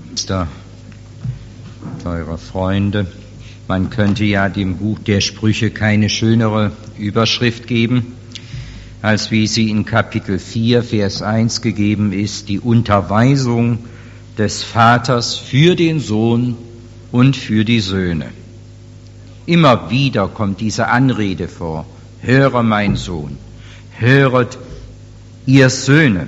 Teure Freunde, man könnte ja dem Buch der Sprüche keine schönere Überschrift geben, als wie sie in Kapitel 4, Vers 1 gegeben ist, die Unterweisung des Vaters für den Sohn und für die Söhne. Immer wieder kommt diese Anrede vor: Höre, mein Sohn, höret, ihr Söhne.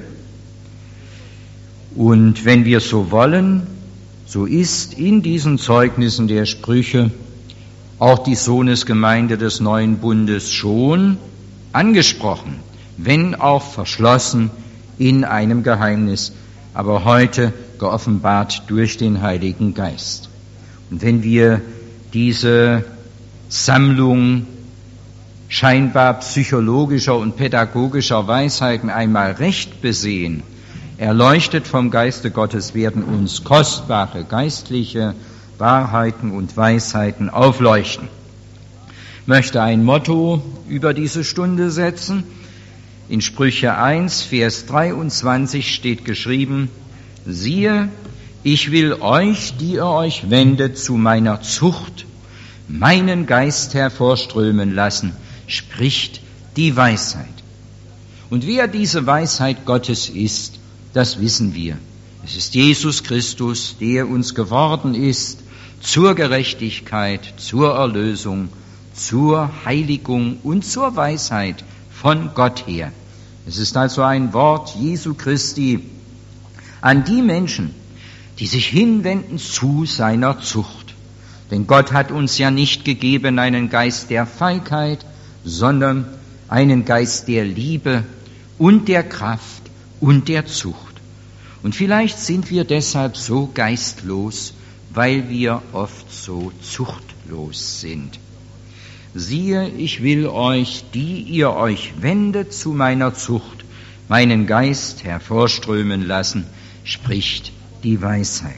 Und wenn wir so wollen, so ist in diesen Zeugnissen der Sprüche auch die Sohnesgemeinde des neuen Bundes schon angesprochen, wenn auch verschlossen in einem Geheimnis, aber heute geoffenbart durch den Heiligen Geist. Und wenn wir diese Sammlung scheinbar psychologischer und pädagogischer Weisheiten einmal recht besehen, erleuchtet vom Geiste Gottes, werden uns kostbare geistliche Wahrheiten und Weisheiten aufleuchten. Ich möchte ein Motto über diese Stunde setzen. In Sprüche 1, Vers 23 steht geschrieben: Siehe, ich will euch, die ihr euch wendet, zu meiner Zucht, meinen Geist hervorströmen lassen, spricht die Weisheit. Und wer diese Weisheit Gottes ist, das wissen wir. Es ist Jesus Christus, der uns geworden ist zur Gerechtigkeit, zur Erlösung, zur Heiligung und zur Weisheit von Gott her. Es ist also ein Wort Jesu Christi an die Menschen, die sich hinwenden zu seiner Zucht. Denn Gott hat uns ja nicht gegeben einen Geist der Feigheit, sondern einen Geist der Liebe und der Kraft und der Zucht. Und vielleicht sind wir deshalb so geistlos, weil wir oft so zuchtlos sind. Siehe, ich will euch, die ihr euch wendet, zu meiner Zucht, meinen Geist hervorströmen lassen, spricht die Weisheit.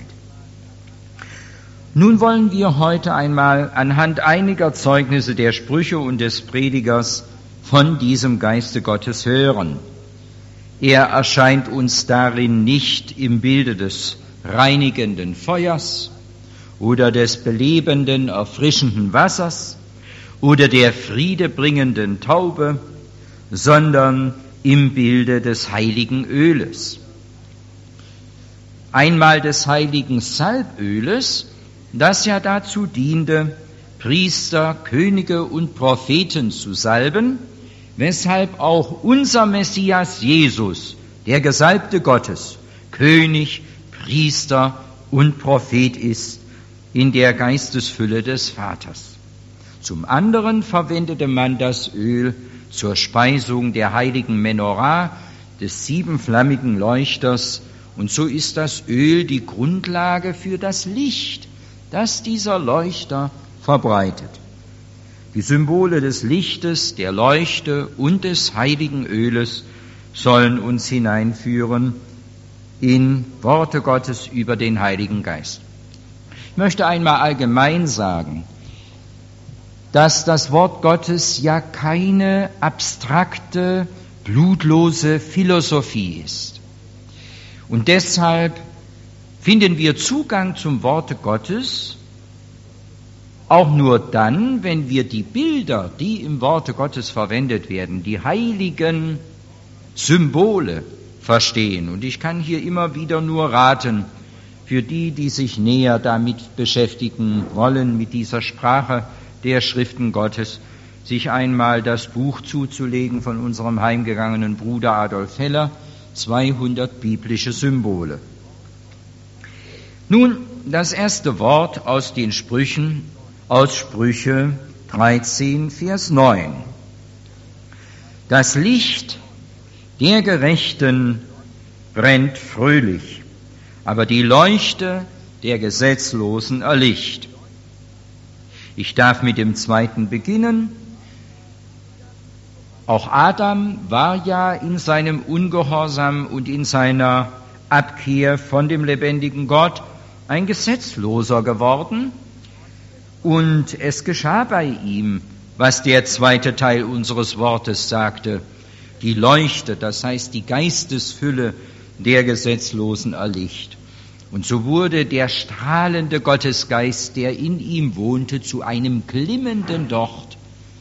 Nun wollen wir heute einmal anhand einiger Zeugnisse der Sprüche und des Predigers von diesem Geiste Gottes hören. Er erscheint uns darin nicht im Bilde des reinigenden Feuers oder des belebenden, erfrischenden Wassers oder der friedebringenden Taube, sondern im Bilde des heiligen Öles. Einmal des heiligen Salböles, das ja dazu diente, Priester, Könige und Propheten zu salben, weshalb auch unser Messias Jesus, der Gesalbte Gottes, König, Priester und Prophet ist in der Geistesfülle des Vaters. Zum anderen verwendete man das Öl zur Speisung der heiligen Menorah, des siebenflammigen Leuchters, und so ist das Öl die Grundlage für das Licht, das dieser Leuchter verbreitet. Die Symbole des Lichtes, der Leuchte und des heiligen Öles sollen uns hineinführen in Worte Gottes über den Heiligen Geist. Ich möchte einmal allgemein sagen, dass das Wort Gottes ja keine abstrakte, blutlose Philosophie ist. Und deshalb finden wir Zugang zum Worte Gottes auch nur dann, wenn wir die Bilder, die im Worte Gottes verwendet werden, die heiligen Symbole verstehen. Und ich kann hier immer wieder nur raten, für die, die sich näher damit beschäftigen wollen, mit dieser Sprache der Schriften Gottes, sich einmal das Buch zuzulegen von unserem heimgegangenen Bruder Adolf Heller, 200 biblische Symbole. Nun, das erste Wort aus den Sprüchen, aus Sprüche 13, Vers 9. Das Licht der Gerechten brennt fröhlich, aber die Leuchte der Gesetzlosen erlischt. Ich darf mit dem zweiten beginnen. Auch Adam war ja in seinem Ungehorsam und in seiner Abkehr von dem lebendigen Gott ein Gesetzloser geworden. Und es geschah bei ihm, was der zweite Teil unseres Wortes sagte: Die Leuchte, das heißt die Geistesfülle der Gesetzlosen erlischt. Und so wurde der strahlende Gottesgeist, der in ihm wohnte, zu einem glimmenden Docht,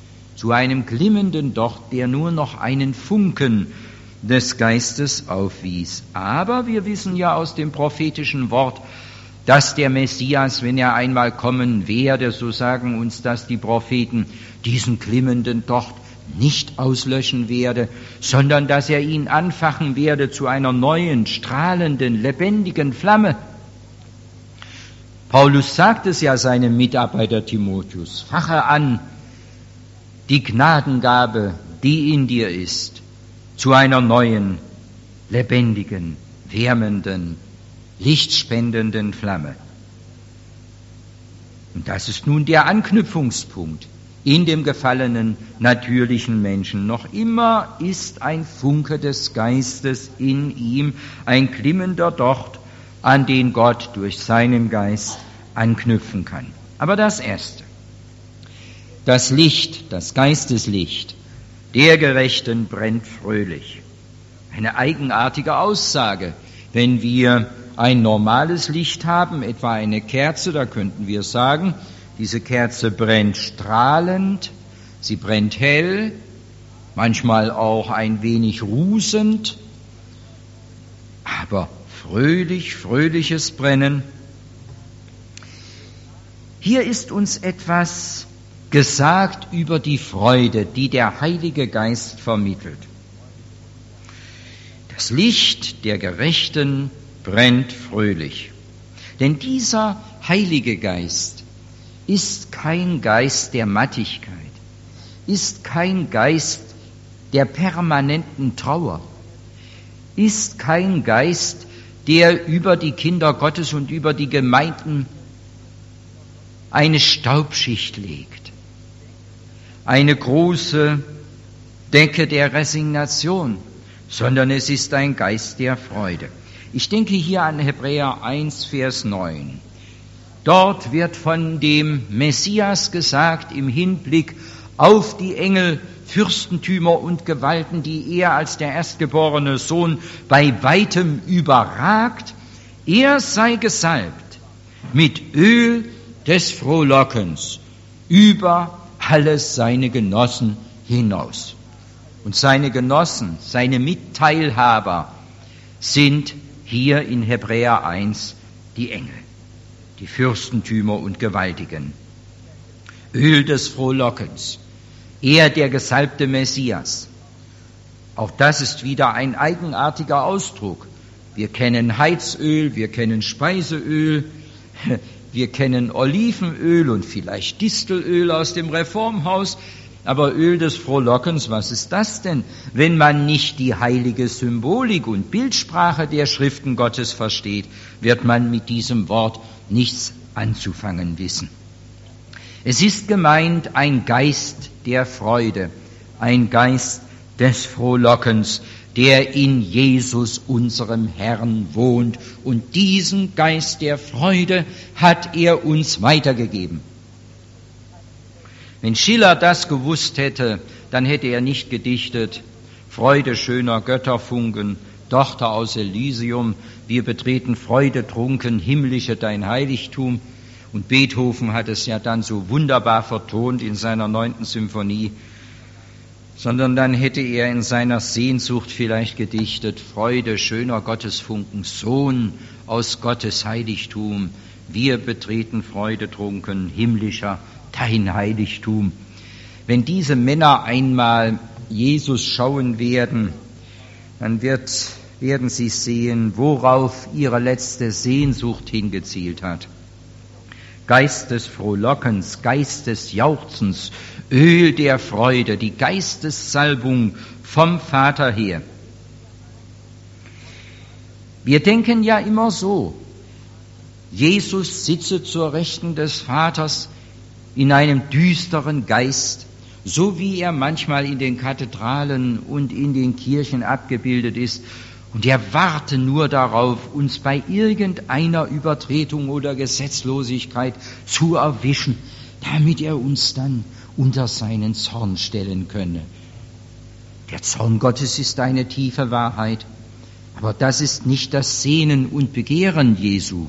der nur noch einen Funken des Geistes aufwies. Aber wir wissen ja aus dem prophetischen Wort, dass der Messias, wenn er einmal kommen werde, so sagen uns das die Propheten, diesen glimmenden Docht nicht auslöschen werde, sondern dass er ihn anfachen werde zu einer neuen, strahlenden, lebendigen Flamme. Paulus sagt es ja seinem Mitarbeiter Timotheus: Fache an die Gnadengabe, die in dir ist, zu einer neuen, lebendigen, wärmenden, lichtspendenden Flamme. Und das ist nun der Anknüpfungspunkt in dem gefallenen, natürlichen Menschen. Noch immer ist ein Funke des Geistes in ihm, ein glimmender Docht, an den Gott durch seinen Geist anknüpfen kann. Aber das Erste, das Licht, das Geisteslicht der Gerechten brennt fröhlich. Eine eigenartige Aussage. Wenn wir ein normales Licht haben, etwa eine Kerze, da könnten wir sagen, diese Kerze brennt strahlend, sie brennt hell, manchmal auch ein wenig rusend, aber fröhliches Brennen. Hier ist uns etwas gesagt über die Freude, die der Heilige Geist vermittelt. Das Licht der Gerechten brennt fröhlich. Denn dieser Heilige Geist ist kein Geist der Mattigkeit, ist kein Geist der permanenten Trauer, ist kein Geist, der über die Kinder Gottes und über die Gemeinden eine Staubschicht legt, eine große Decke der Resignation, sondern es ist ein Geist der Freude. Ich denke hier an Hebräer 1, Vers 9. Dort wird von dem Messias gesagt im Hinblick auf die Engel, Fürstentümer und Gewalten, die er als der erstgeborene Sohn bei weitem überragt. Er sei gesalbt mit Öl des Frohlockens über alle seine Genossen hinaus. Und seine Genossen, seine Mitteilhaber sind hier in Hebräer 1 die Engel, die Fürstentümer und Gewaltigen. Öl des Frohlockens, er der gesalbte Messias. Auch das ist wieder ein eigenartiger Ausdruck. Wir kennen Heizöl, wir kennen Speiseöl, wir kennen Olivenöl und vielleicht Distelöl aus dem Reformhaus. Aber Öl des Frohlockens, was ist das denn, wenn man nicht die heilige Symbolik und Bildsprache der Schriften Gottes versteht, wird man mit diesem Wort nichts anzufangen wissen. Es ist gemeint ein Geist der Freude, ein Geist des Frohlockens, der in Jesus, unserem Herrn, wohnt. Und diesen Geist der Freude hat er uns weitergegeben. Wenn Schiller das gewusst hätte, dann hätte er nicht gedichtet: Freude schöner Götterfunken, Tochter aus Elysium, wir betreten freudetrunken himmlische dein Heiligtum. Und Beethoven hat es ja dann so wunderbar vertont in seiner 9. Symphonie, sondern dann hätte er in seiner Sehnsucht vielleicht gedichtet: Freude schöner Gottesfunken, Sohn aus Gottes Heiligtum, wir betreten freudetrunken himmlischer dein Heiligtum. Wenn diese Männer einmal Jesus schauen werden, dann werden sie sehen, worauf ihre letzte Sehnsucht hingezielt hat. Geist des Frohlockens, Geist des Jauchzens, Öl der Freude, die Geistessalbung vom Vater her. Wir denken ja immer so: Jesus sitze zur Rechten des Vaters in einem düsteren Geist, so wie er manchmal in den Kathedralen und in den Kirchen abgebildet ist. Und er warte nur darauf, uns bei irgendeiner Übertretung oder Gesetzlosigkeit zu erwischen, damit er uns dann unter seinen Zorn stellen könne. Der Zorn Gottes ist eine tiefe Wahrheit. Aber das ist nicht das Sehnen und Begehren Jesu.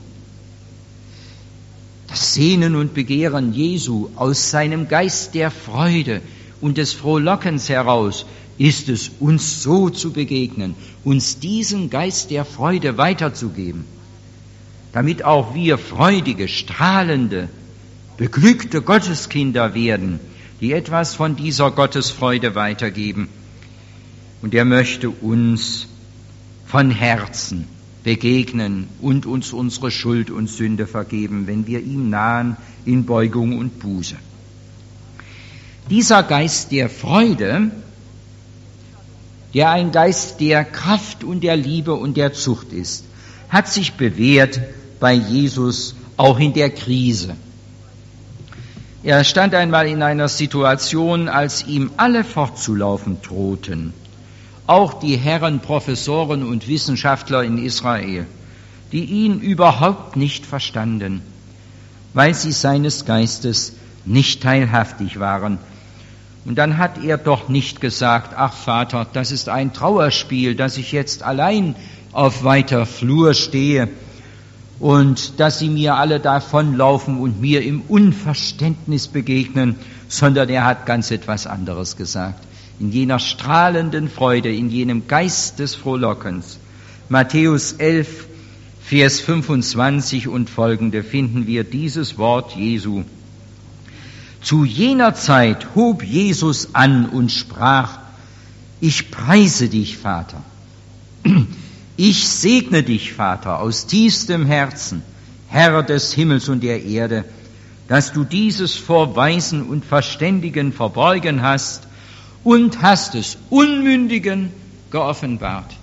Das Sehnen und Begehren Jesu aus seinem Geist der Freude und des Frohlockens heraus ist es, uns so zu begegnen, uns diesen Geist der Freude weiterzugeben, damit auch wir freudige, strahlende, beglückte Gotteskinder werden, die etwas von dieser Gottesfreude weitergeben. Und er möchte uns von Herzen begegnen und uns unsere Schuld und Sünde vergeben, wenn wir ihm nahen in Beugung und Buße. Dieser Geist der Freude, der ein Geist der Kraft und der Liebe und der Zucht ist, hat sich bewährt bei Jesus auch in der Krise. Er stand einmal in einer Situation, als ihm alle fortzulaufen drohten, auch die Herren Professoren und Wissenschaftler in Israel, die ihn überhaupt nicht verstanden, weil sie seines Geistes nicht teilhaftig waren. Und dann hat er doch nicht gesagt, ach Vater, das ist ein Trauerspiel, dass ich jetzt allein auf weiter Flur stehe und dass sie mir alle davonlaufen und mir im Unverständnis begegnen, sondern er hat ganz etwas anderes gesagt. In jener strahlenden Freude, in jenem Geist des Frohlockens. Matthäus 11, Vers 25 und folgende finden wir dieses Wort Jesu. Zu jener Zeit hob Jesus an und sprach, ich preise dich, Vater. Ich segne dich, Vater, aus tiefstem Herzen, Herr des Himmels und der Erde, dass du dieses vor Weisen und Verständigen verborgen hast und hast es Unmündigen geoffenbart.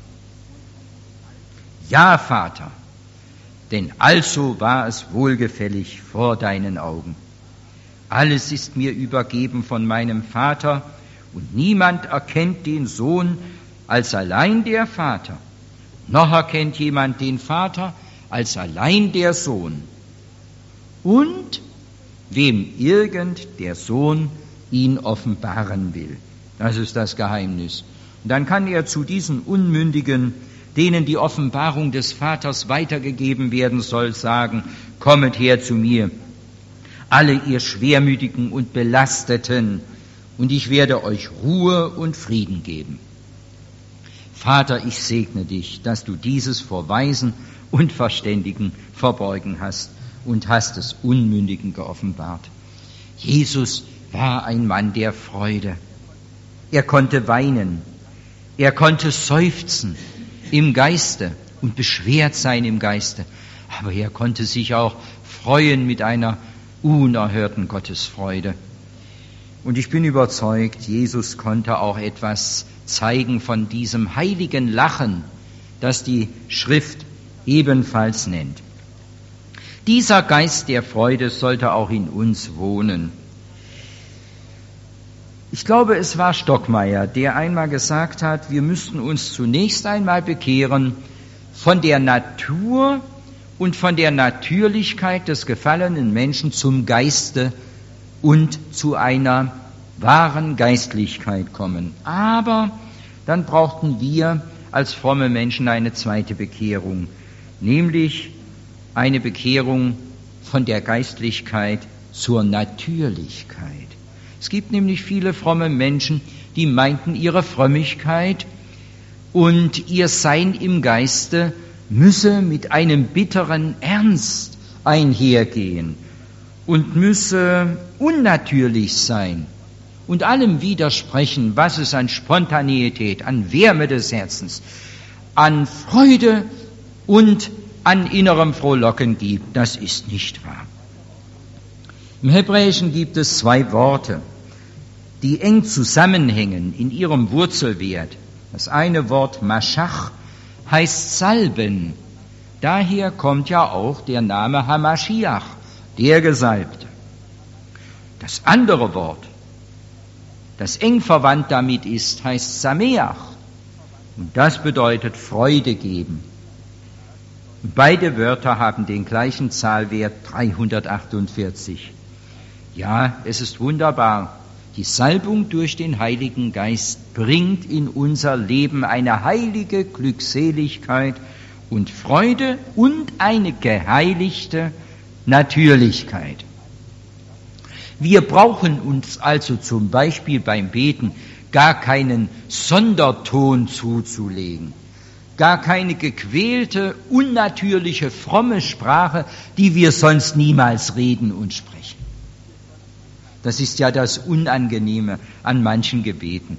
Ja, Vater, denn also war es wohlgefällig vor deinen Augen. Alles ist mir übergeben von meinem Vater, und niemand erkennt den Sohn als allein der Vater, noch erkennt jemand den Vater als allein der Sohn. Und wem irgend der Sohn ihn offenbaren will. Das ist das Geheimnis. Und dann kann er zu diesen Unmündigen, denen die Offenbarung des Vaters weitergegeben werden soll, sagen, kommet her zu mir, alle ihr Schwermütigen und Belasteten, und ich werde euch Ruhe und Frieden geben. Vater, ich segne dich, dass du dieses vor Weisen und Verständigen verborgen hast und hast es Unmündigen geoffenbart. Jesus war ein Mann der Freude. Er konnte weinen, er konnte seufzen im Geiste und beschwert sein im Geiste, aber er konnte sich auch freuen mit einer unerhörten Gottesfreude. Und ich bin überzeugt, Jesus konnte auch etwas zeigen von diesem heiligen Lachen, das die Schrift ebenfalls nennt. Dieser Geist der Freude sollte auch in uns wohnen. Ich glaube, es war Stockmeier, der einmal gesagt hat, wir müssten uns zunächst einmal bekehren von der Natur und von der Natürlichkeit des gefallenen Menschen zum Geiste und zu einer wahren Geistlichkeit kommen. Aber dann brauchten wir als fromme Menschen eine zweite Bekehrung, nämlich eine Bekehrung von der Geistlichkeit zur Natürlichkeit. Es gibt nämlich viele fromme Menschen, die meinten, ihre Frömmigkeit und ihr Sein im Geiste müsse mit einem bitteren Ernst einhergehen und müsse unnatürlich sein und allem widersprechen, was es an Spontaneität, an Wärme des Herzens, an Freude und an innerem Frohlocken gibt. Das ist nicht wahr. Im Hebräischen gibt es zwei Worte, die eng zusammenhängen in ihrem Wurzelwert. Das eine Wort Maschach heißt Salben. Daher kommt ja auch der Name Hamashiach, der Gesalbte. Das andere Wort, das eng verwandt damit ist, heißt Sameach. Und das bedeutet Freude geben. Beide Wörter haben den gleichen Zahlwert 348. Ja, es ist wunderbar, Die Salbung durch den Heiligen Geist bringt in unser Leben eine heilige Glückseligkeit und Freude und eine geheiligte Natürlichkeit. Wir brauchen uns also zum Beispiel beim Beten gar keinen Sonderton zuzulegen, gar keine gequälte, unnatürliche, fromme Sprache, die wir sonst niemals reden und sprechen. Das ist ja das Unangenehme an manchen Gebeten.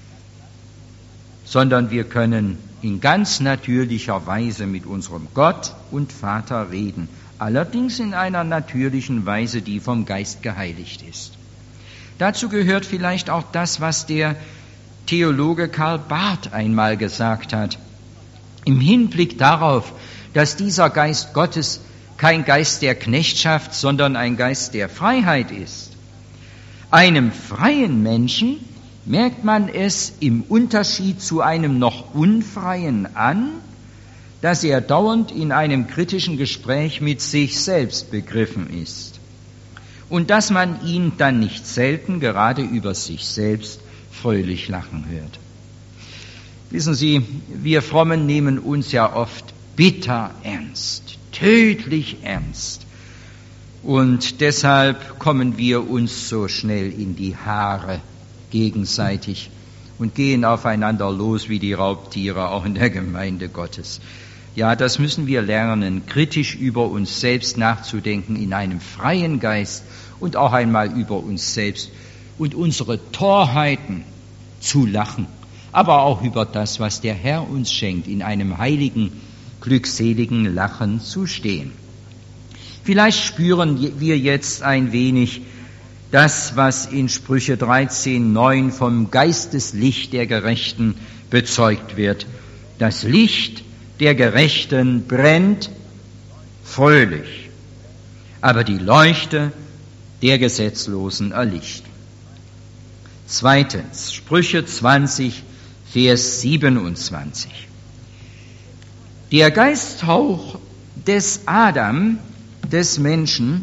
Sondern wir können in ganz natürlicher Weise mit unserem Gott und Vater reden. Allerdings in einer natürlichen Weise, die vom Geist geheiligt ist. Dazu gehört vielleicht auch das, was der Theologe Karl Barth einmal gesagt hat. Im Hinblick darauf, dass dieser Geist Gottes kein Geist der Knechtschaft, sondern ein Geist der Freiheit ist. Einem freien Menschen merkt man es im Unterschied zu einem noch Unfreien an, dass er dauernd in einem kritischen Gespräch mit sich selbst begriffen ist und dass man ihn dann nicht selten gerade über sich selbst fröhlich lachen hört. Wissen Sie, wir Frommen nehmen uns ja oft bitter ernst, tödlich ernst. Und deshalb kommen wir uns so schnell in die Haare gegenseitig und gehen aufeinander los wie die Raubtiere, auch in der Gemeinde Gottes. Ja, das müssen wir lernen, kritisch über uns selbst nachzudenken, in einem freien Geist und auch einmal über uns selbst und unsere Torheiten zu lachen, aber auch über das, was der Herr uns schenkt, in einem heiligen, glückseligen Lachen zu stehen. Vielleicht spüren wir jetzt ein wenig das, was in Sprüche 13,9 vom Geisteslicht der Gerechten bezeugt wird. Das Licht der Gerechten brennt fröhlich, aber die Leuchte der Gesetzlosen erlischt. Zweitens, Sprüche 20, Vers 27. Der Geisthauch des Adam, des Menschen,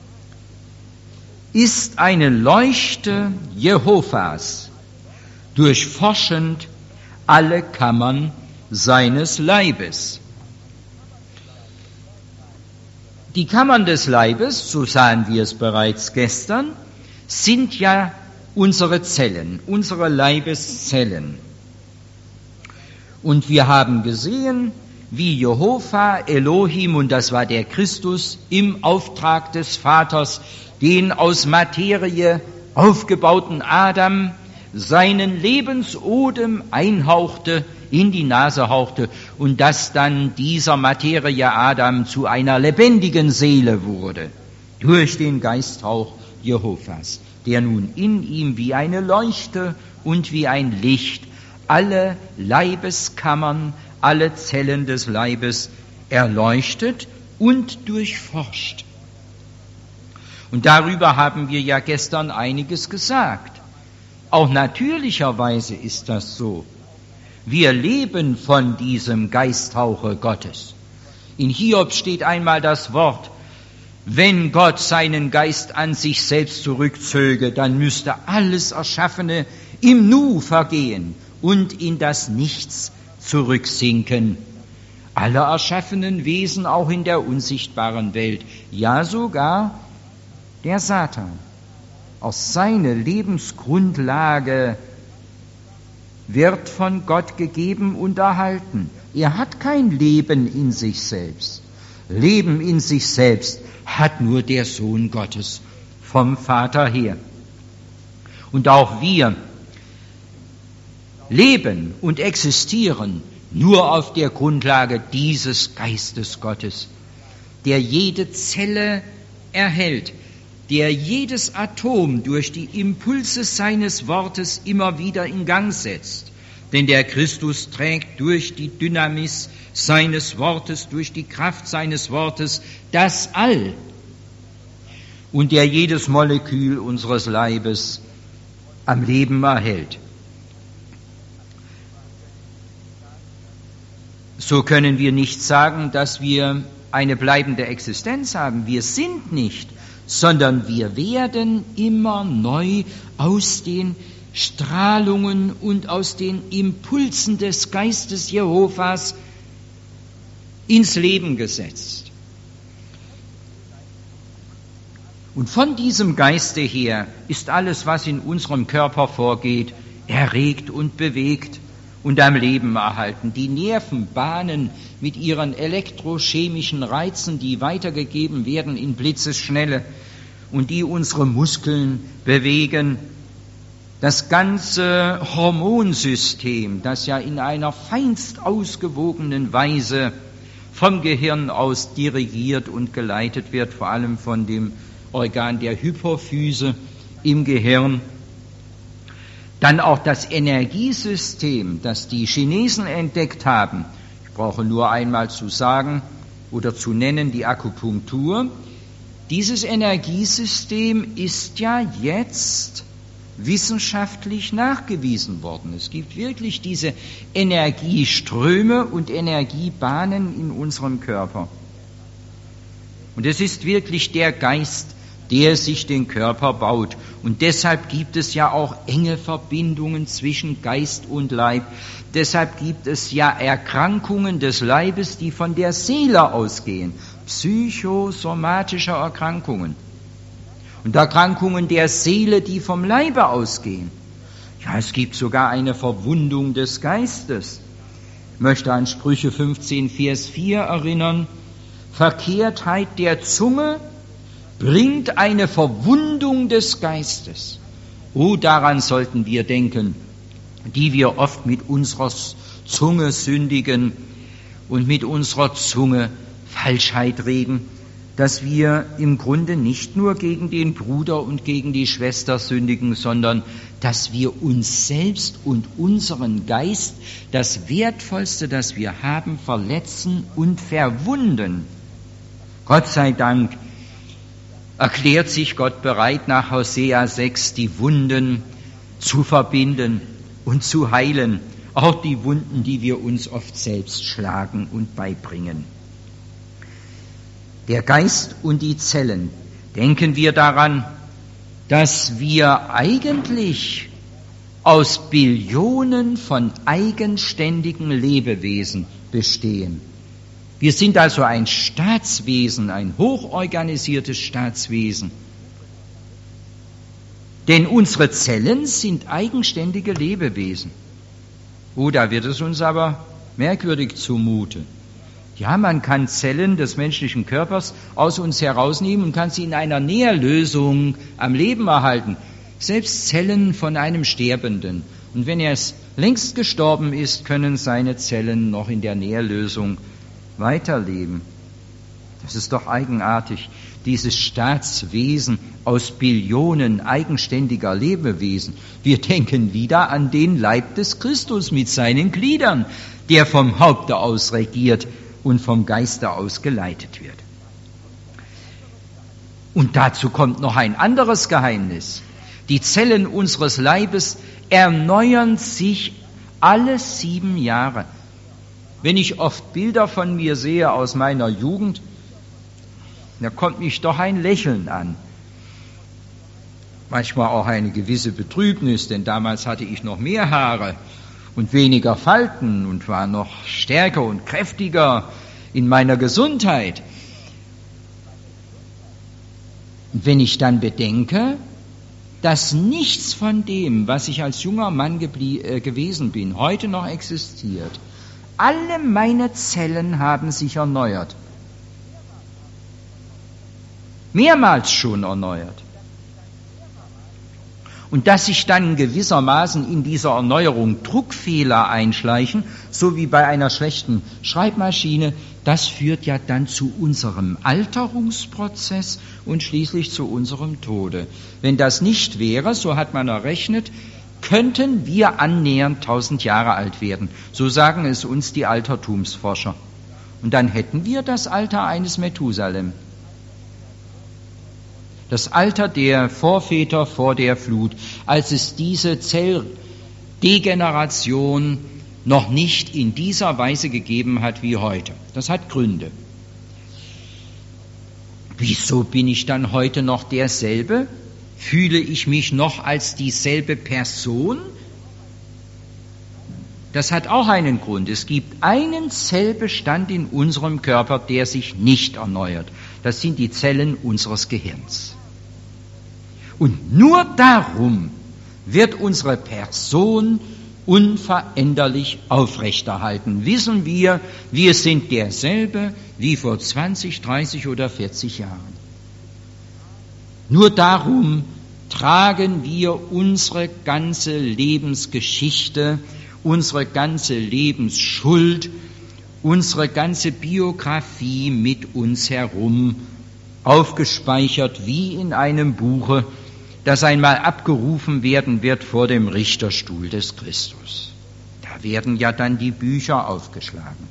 ist eine Leuchte Jehovas, durchforschend alle Kammern seines Leibes. Die Kammern des Leibes, so sahen wir es bereits gestern, sind ja unsere Zellen, unsere Leibeszellen. Und wir haben gesehen, wie Jehova, Elohim, und das war der Christus, im Auftrag des Vaters, den aus Materie aufgebauten Adam, seinen Lebensodem einhauchte, in die Nase hauchte, und dass dann dieser Materie Adam zu einer lebendigen Seele wurde, durch den Geisthauch Jehovas, der nun in ihm wie eine Leuchte und wie ein Licht alle Leibeskammern, alle Zellen des Leibes erleuchtet und durchforscht. Und darüber haben wir ja gestern einiges gesagt. Auch natürlicherweise ist das so. Wir leben von diesem Geisthauche Gottes. In Hiob steht einmal das Wort: Wenn Gott seinen Geist an sich selbst zurückzöge, dann müsste alles Erschaffene im Nu vergehen und in das Nichts zurücksinken. Alle erschaffenen Wesen auch in der unsichtbaren Welt, ja sogar der Satan. Auch seine Lebensgrundlage wird von Gott gegeben und erhalten. Er hat kein Leben in sich selbst. Leben in sich selbst hat nur der Sohn Gottes vom Vater her. Und auch wir leben und existieren nur auf der Grundlage dieses Geistes Gottes, der jede Zelle erhält, der jedes Atom durch die Impulse seines Wortes immer wieder in Gang setzt. Denn der Christus trägt durch die Dynamis seines Wortes, durch die Kraft seines Wortes das All. Und der jedes Molekül unseres Leibes am Leben erhält. So können wir nicht sagen, dass wir eine bleibende Existenz haben. Wir sind nicht, sondern wir werden immer neu aus den Strahlungen und aus den Impulsen des Geistes Jehovas ins Leben gesetzt. Und von diesem Geiste her ist alles, was in unserem Körper vorgeht, erregt und bewegt und am Leben erhalten. Die Nervenbahnen mit ihren elektrochemischen Reizen, die weitergegeben werden in Blitzesschnelle und die unsere Muskeln bewegen. Das ganze Hormonsystem, das ja in einer feinst ausgewogenen Weise vom Gehirn aus dirigiert und geleitet wird, vor allem von dem Organ der Hypophyse im Gehirn. Dann auch das Energiesystem, das die Chinesen entdeckt haben. Ich brauche nur einmal zu sagen oder zu nennen die Akupunktur. Dieses Energiesystem ist ja jetzt wissenschaftlich nachgewiesen worden. Es gibt wirklich diese Energieströme und Energiebahnen in unserem Körper. Und es ist wirklich der Geist, der sich den Körper baut. Und deshalb gibt es ja auch enge Verbindungen zwischen Geist und Leib. Deshalb gibt es ja Erkrankungen des Leibes, die von der Seele ausgehen. Psychosomatische Erkrankungen. Und Erkrankungen der Seele, die vom Leibe ausgehen. Ja, es gibt sogar eine Verwundung des Geistes. Ich möchte an Sprüche 15, Vers 4 erinnern. Verkehrtheit der Zunge bringt eine Verwundung des Geistes. Oh, daran sollten wir denken, die wir oft mit unserer Zunge sündigen und mit unserer Zunge Falschheit reden, dass wir im Grunde nicht nur gegen den Bruder und gegen die Schwester sündigen, sondern dass wir uns selbst und unseren Geist, das Wertvollste, das wir haben, verletzen und verwunden. Gott sei Dank erklärt sich Gott bereit, nach Hosea 6 die Wunden zu verbinden und zu heilen, auch die Wunden, die wir uns oft selbst schlagen und beibringen. Der Geist und die Zellen. Denken wir daran, dass wir eigentlich aus Billionen von eigenständigen Lebewesen bestehen. Wir sind also ein Staatswesen, ein hochorganisiertes Staatswesen. Denn unsere Zellen sind eigenständige Lebewesen. Oh, da wird es uns aber merkwürdig zumute. Ja, man kann Zellen des menschlichen Körpers aus uns herausnehmen und kann sie in einer Nährlösung am Leben erhalten. Selbst Zellen von einem Sterbenden. Und wenn er längst gestorben ist, können seine Zellen noch in der Nährlösung weiterleben. Das ist doch eigenartig, dieses Staatswesen aus Billionen eigenständiger Lebewesen. Wir denken wieder an den Leib des Christus mit seinen Gliedern, der vom Haupte aus regiert und vom Geiste aus geleitet wird. Und dazu kommt noch ein anderes Geheimnis. Die Zellen unseres Leibes erneuern sich alle 7 Jahre. Wenn ich oft Bilder von mir sehe aus meiner Jugend, da kommt mich doch ein Lächeln an. Manchmal auch eine gewisse Betrübnis, denn damals hatte ich noch mehr Haare und weniger Falten und war noch stärker und kräftiger in meiner Gesundheit. Und wenn ich dann bedenke, dass nichts von dem, was ich als junger Mann gewesen bin, heute noch existiert, alle meine Zellen haben sich erneuert. Mehrmals schon erneuert. Und dass sich dann gewissermaßen in dieser Erneuerung Druckfehler einschleichen, so wie bei einer schlechten Schreibmaschine, das führt ja dann zu unserem Alterungsprozess und schließlich zu unserem Tode. Wenn das nicht wäre, so hat man errechnet, könnten wir annähernd 1000 Jahre alt werden. So sagen es uns die Altertumsforscher. Und dann hätten wir das Alter eines Methusalem. Das Alter der Vorväter vor der Flut, als es diese Zelldegeneration noch nicht in dieser Weise gegeben hat wie heute. Das hat Gründe. wieso bin ich dann heute noch derselbe? Fühle ich mich noch als dieselbe Person? Das hat auch einen Grund. Es gibt einen Zellbestand in unserem Körper, der sich nicht erneuert. Das sind die Zellen unseres Gehirns. Und nur darum wird unsere Person unveränderlich aufrechterhalten. Wissen wir sind derselbe wie vor 20, 30 oder 40 Jahren. Nur darum tragen wir unsere ganze Lebensgeschichte, unsere ganze Lebensschuld, unsere ganze Biografie mit uns herum, aufgespeichert wie in einem Buche, das einmal abgerufen werden wird vor dem Richterstuhl des Christus. Da werden ja dann die Bücher aufgeschlagen.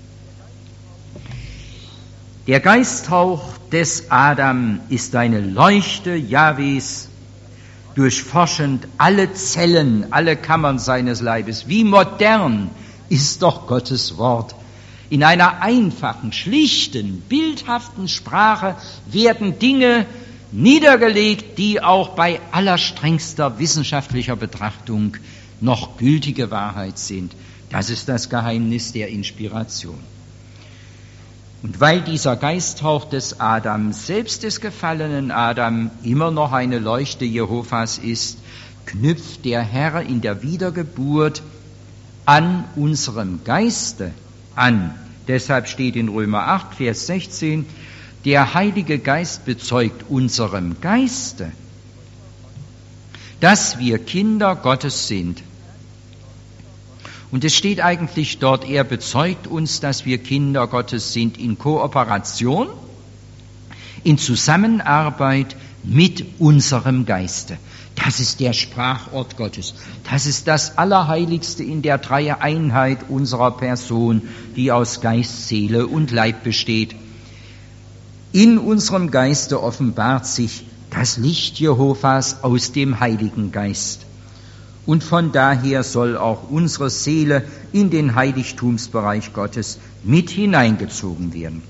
Der Geisthauch des Adam ist eine Leuchte Jahwes, durchforschend alle Zellen, alle Kammern seines Leibes. Wie modern ist doch Gottes Wort. In einer einfachen, schlichten, bildhaften Sprache werden Dinge niedergelegt, die auch bei allerstrengster wissenschaftlicher Betrachtung noch gültige Wahrheit sind. Das ist das Geheimnis der Inspiration. Und weil dieser Geisthauch des Adam, selbst des gefallenen Adam, immer noch eine Leuchte Jehovas ist, knüpft der Herr in der Wiedergeburt an unserem Geiste an. Deshalb steht in Römer 8, Vers 16, der Heilige Geist bezeugt unserem Geiste, dass wir Kinder Gottes sind. Und es steht eigentlich dort, er bezeugt uns, dass wir Kinder Gottes sind in Kooperation, in Zusammenarbeit mit unserem Geiste. Das ist der Sprachort Gottes. Das ist das Allerheiligste in der Dreieinheit unserer Person, die aus Geist, Seele und Leib besteht. In unserem Geiste offenbart sich das Licht Jehovas aus dem Heiligen Geist. Und von daher soll auch unsere Seele in den Heiligtumsbereich Gottes mit hineingezogen werden.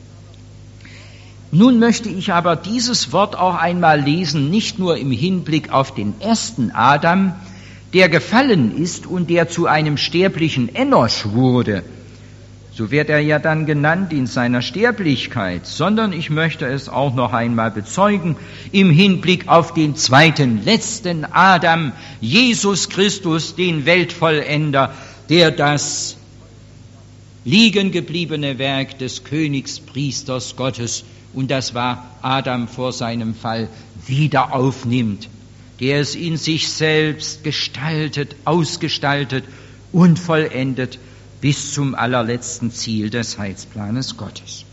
Nun möchte ich aber dieses Wort auch einmal lesen, nicht nur im Hinblick auf den ersten Adam, der gefallen ist und der zu einem sterblichen Enosch wurde. So wird er ja dann genannt in seiner Sterblichkeit, sondern ich möchte es auch noch einmal bezeugen im Hinblick auf den zweiten, letzten Adam, Jesus Christus, den Weltvollender, der das liegengebliebene Werk des Königspriesters Gottes, und das war Adam vor seinem Fall, wieder aufnimmt, der es in sich selbst gestaltet, ausgestaltet und vollendet, bis zum allerletzten Ziel des Heilsplanes Gottes.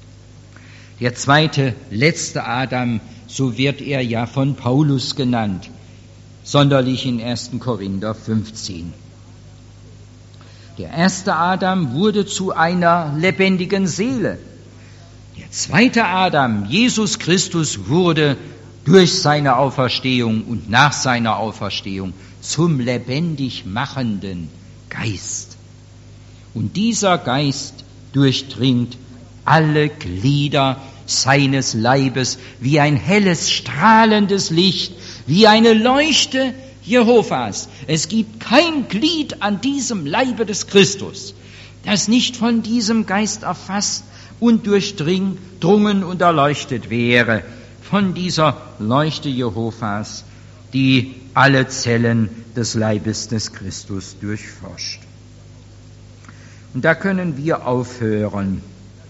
Der zweite, letzte Adam, so wird er ja von Paulus genannt, sonderlich in 1. Korinther 15. Der erste Adam wurde zu einer lebendigen Seele. Der zweite Adam, Jesus Christus, wurde durch seine Auferstehung und nach seiner Auferstehung zum lebendig machenden Geist. Und dieser Geist durchdringt alle Glieder seines Leibes wie ein helles, strahlendes Licht, wie eine Leuchte Jehovas. Es gibt kein Glied an diesem Leibe des Christus, das nicht von diesem Geist erfasst und durchdrungen und erleuchtet wäre, von dieser Leuchte Jehovas, die alle Zellen des Leibes des Christus durchforscht. Und da können wir aufhören,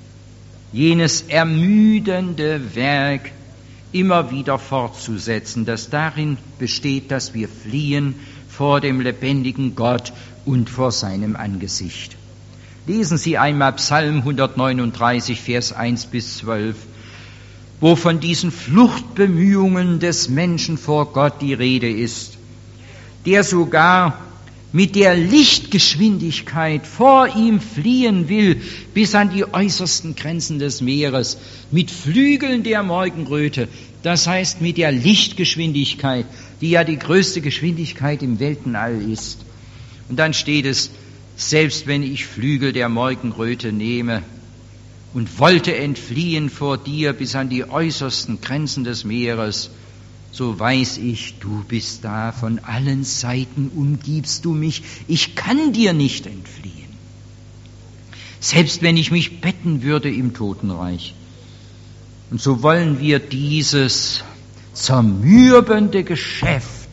jenes ermüdende Werk immer wieder fortzusetzen, das darin besteht, dass wir fliehen vor dem lebendigen Gott und vor seinem Angesicht. Lesen Sie einmal Psalm 139, Vers 1 bis 12, wo von diesen Fluchtbemühungen des Menschen vor Gott die Rede ist, der sogar mit der Lichtgeschwindigkeit vor ihm fliehen will, bis an die äußersten Grenzen des Meeres, mit Flügeln der Morgenröte, das heißt mit der Lichtgeschwindigkeit, die ja die größte Geschwindigkeit im Weltenall ist. Und dann steht es, selbst wenn ich Flügel der Morgenröte nehme und wollte entfliehen vor dir bis an die äußersten Grenzen des Meeres, so weiß ich, du bist da, von allen Seiten umgibst du mich, ich kann dir nicht entfliehen. Selbst wenn ich mich betten würde im Totenreich. Und so wollen wir dieses zermürbende Geschäft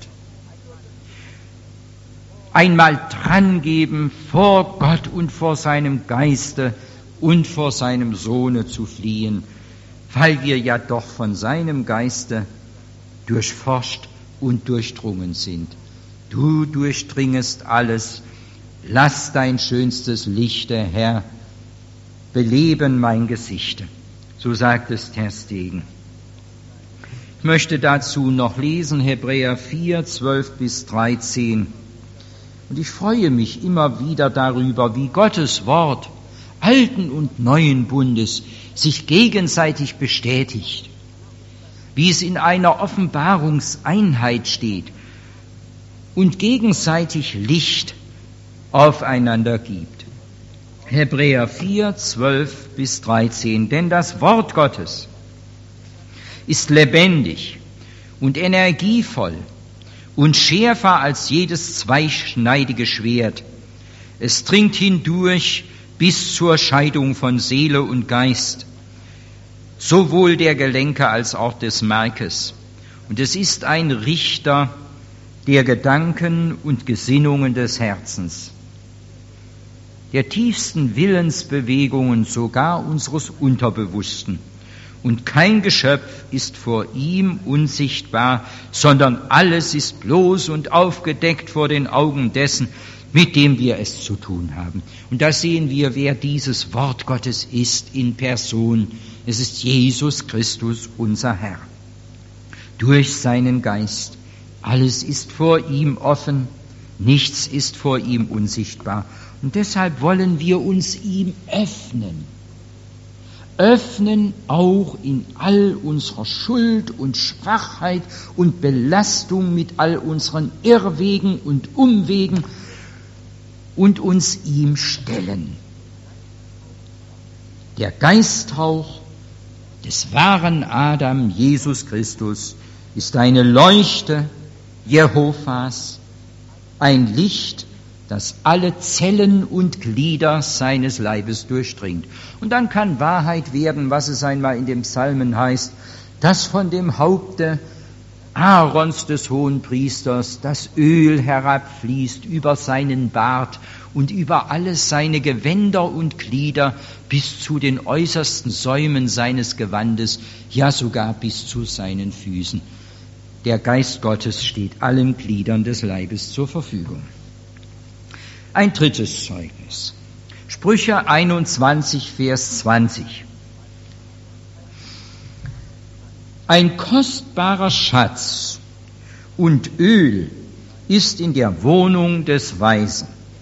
einmal drangeben, vor Gott und vor seinem Geiste und vor seinem Sohne zu fliehen, weil wir ja doch von seinem Geiste durchforscht und durchdrungen sind. Du durchdringest alles, lass dein schönstes Lichte, Herr, beleben mein Gesichte. So sagt es Ter Stegen. Ich möchte dazu noch lesen, Hebräer 4, 12 bis 13. Und ich freue mich immer wieder darüber, wie Gottes Wort alten und neuen Bundes sich gegenseitig bestätigt, wie es in einer Offenbarungseinheit steht und gegenseitig Licht aufeinander gibt. Hebräer 4, 12 bis 13. Denn das Wort Gottes ist lebendig und energievoll und schärfer als jedes zweischneidige Schwert. Es dringt hindurch bis zur Scheidung von Seele und Geist, sowohl der Gelenke als auch des Markes. Und es ist ein Richter der Gedanken und Gesinnungen des Herzens, der tiefsten Willensbewegungen, sogar unseres Unterbewussten. Und kein Geschöpf ist vor ihm unsichtbar, sondern alles ist bloß und aufgedeckt vor den Augen dessen, mit dem wir es zu tun haben. Und da sehen wir, wer dieses Wort Gottes ist in Person. Es ist Jesus Christus, unser Herr. Durch seinen Geist. Alles ist vor ihm offen, nichts ist vor ihm unsichtbar. Und deshalb wollen wir uns ihm öffnen. Öffnen auch in all unserer Schuld und Schwachheit und Belastung mit all unseren Irrwegen und Umwegen und uns ihm stellen. Der Geisthauch des wahren Adam, Jesus Christus, ist eine Leuchte Jehovas, ein Licht, das alle Zellen und Glieder seines Leibes durchdringt. Und dann kann Wahrheit werden, was es einmal in dem Psalmen heißt, dass von dem Haupte Aarons des Hohenpriesters das Öl herabfließt über seinen Bart und über alle seine Gewänder und Glieder bis zu den äußersten Säumen seines Gewandes, ja sogar bis zu seinen Füßen. Der Geist Gottes steht allen Gliedern des Leibes zur Verfügung. Ein drittes Zeugnis. Sprüche 21, Vers 20. Ein kostbarer Schatz und Öl ist in der Wohnung des Weisen.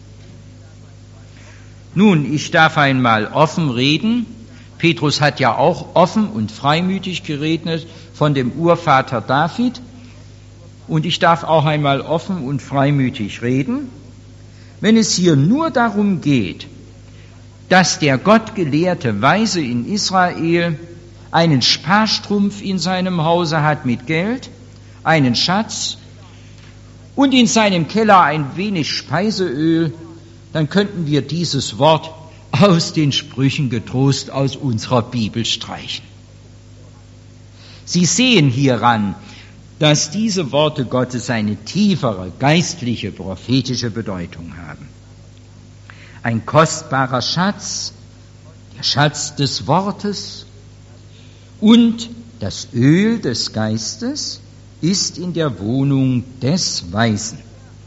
Nun, ich darf einmal offen reden. Petrus hat ja auch offen und freimütig geredet von dem Urvater David. Und ich darf auch einmal offen und freimütig reden. Wenn es hier nur darum geht, dass der gottgelehrte Weise in Israel einen Sparstrumpf in seinem Hause hat mit Geld, einen Schatz und in seinem Keller ein wenig Speiseöl, dann könnten wir dieses Wort aus den Sprüchen getrost aus unserer Bibel streichen. Sie sehen hieran, dass diese Worte Gottes eine tiefere, geistliche, prophetische Bedeutung haben. Ein kostbarer Schatz, der Schatz des Wortes und das Öl des Geistes ist in der Wohnung des Weisen.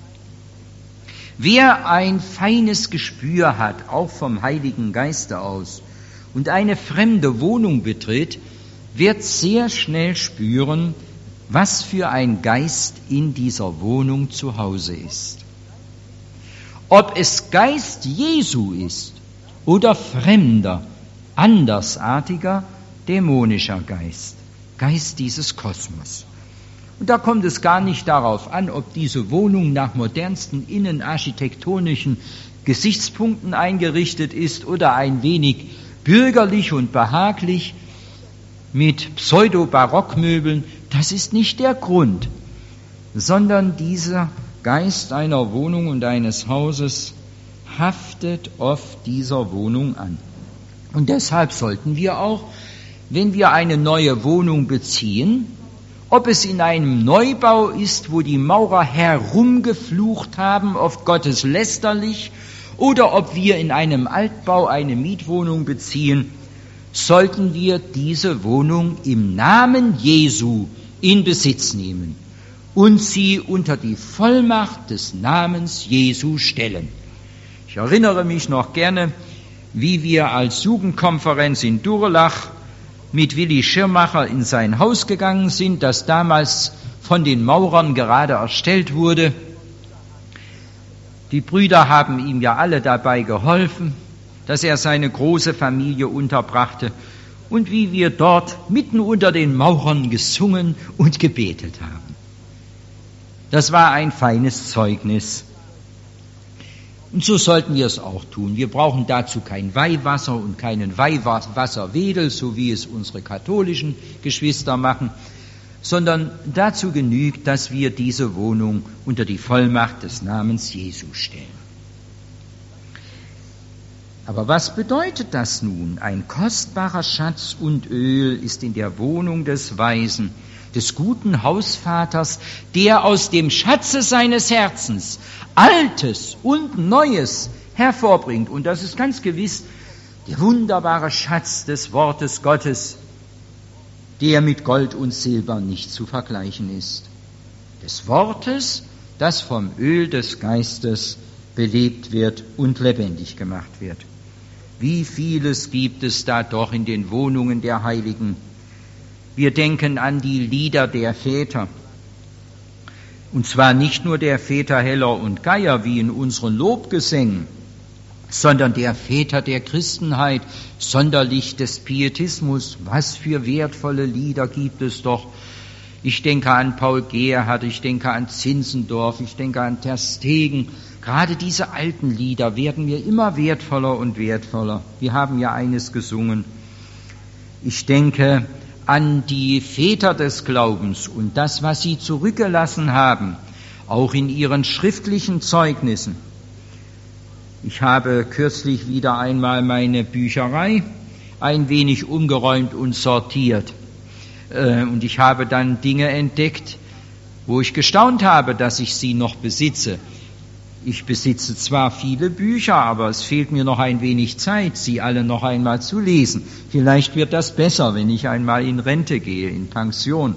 Wer ein feines Gespür hat, auch vom Heiligen Geiste aus, und eine fremde Wohnung betritt, wird sehr schnell spüren, was für ein Geist in dieser Wohnung zu Hause ist. Ob es Geist Jesu ist oder fremder, andersartiger, dämonischer Geist, Geist dieses Kosmos. Und da kommt es gar nicht darauf an, ob diese Wohnung nach modernsten innenarchitektonischen Gesichtspunkten eingerichtet ist oder ein wenig bürgerlich und behaglich mit Pseudo-Barockmöbeln, das ist nicht der Grund, sondern dieser Geist einer Wohnung und eines Hauses haftet oft dieser Wohnung an. Und deshalb sollten wir auch, wenn wir eine neue Wohnung beziehen, ob es in einem Neubau ist, wo die Maurer herumgeflucht haben, oft gotteslästerlich, oder ob wir in einem Altbau eine Mietwohnung beziehen, sollten wir diese Wohnung im Namen Jesu in Besitz nehmen und sie unter die Vollmacht des Namens Jesu stellen. Ich erinnere mich noch gerne, wie wir als Jugendkonferenz in Durlach mit Willi Schirmacher in sein Haus gegangen sind, das damals von den Maurern gerade erstellt wurde. Die Brüder haben ihm ja alle dabei geholfen, dass er seine große Familie unterbrachte und wie wir dort mitten unter den Maurern gesungen und gebetet haben. Das war ein feines Zeugnis. Und so sollten wir es auch tun. Wir brauchen dazu kein Weihwasser und keinen Weihwasserwedel, so wie es unsere katholischen Geschwister machen, sondern dazu genügt, dass wir diese Wohnung unter die Vollmacht des Namens Jesu stellen. Aber was bedeutet das nun? Ein kostbarer Schatz und Öl ist in der Wohnung des Weisen, des guten Hausvaters, der aus dem Schatze seines Herzens Altes und Neues hervorbringt. Und das ist ganz gewiss der wunderbare Schatz des Wortes Gottes, der mit Gold und Silber nicht zu vergleichen ist. Des Wortes, das vom Öl des Geistes belebt wird und lebendig gemacht wird. Wie vieles gibt es da doch in den Wohnungen der Heiligen. Wir denken an die Lieder der Väter. Und zwar nicht nur der Väter Heller und Geier wie in unseren Lobgesängen, sondern der Väter der Christenheit, sonderlich des Pietismus. Was für wertvolle Lieder gibt es doch. Ich denke an Paul Gerhardt, ich denke an Zinzendorf, ich denke an Ter Stegen. Gerade diese alten Lieder werden mir immer wertvoller und wertvoller. Wir haben ja eines gesungen. Ich denke an die Väter des Glaubens und das, was sie zurückgelassen haben, auch in ihren schriftlichen Zeugnissen. Ich habe kürzlich wieder einmal meine Bücherei ein wenig umgeräumt und sortiert. Und ich habe dann Dinge entdeckt, wo ich gestaunt habe, dass ich sie noch besitze. Ich besitze zwar viele Bücher, aber es fehlt mir noch ein wenig Zeit, sie alle noch einmal zu lesen. Vielleicht wird das besser, wenn ich einmal in Rente gehe, in Pension.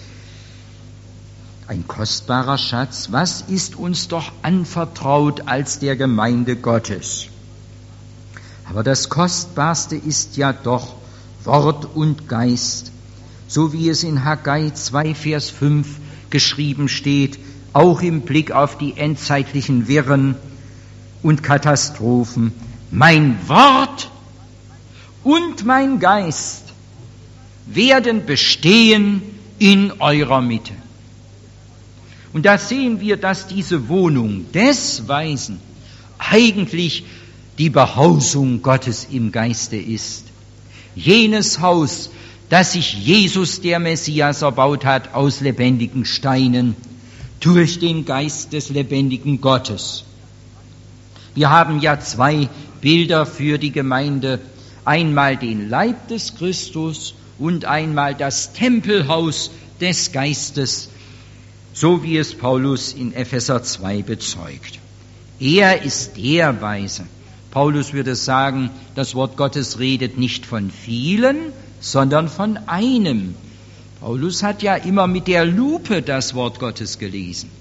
Ein kostbarer Schatz, was ist uns doch anvertraut als der Gemeinde Gottes? Aber das Kostbarste ist ja doch Wort und Geist, so wie es in Haggai 2, Vers 5 geschrieben steht, auch im Blick auf die endzeitlichen Wirren und Katastrophen. Mein Wort und mein Geist werden bestehen in eurer Mitte. Und da sehen wir, dass diese Wohnung des Weisen eigentlich die Behausung Gottes im Geiste ist. Jenes Haus, das sich Jesus, der Messias, erbaut hat aus lebendigen Steinen, durch den Geist des lebendigen Gottes. Wir haben ja zwei Bilder für die Gemeinde, einmal den Leib des Christus und einmal das Tempelhaus des Geistes, so wie es Paulus in Epheser 2 bezeugt. Er ist der Weise. Paulus würde sagen, das Wort Gottes redet nicht von vielen, sondern von einem. Paulus hat ja immer mit der Lupe das Wort Gottes gelesen.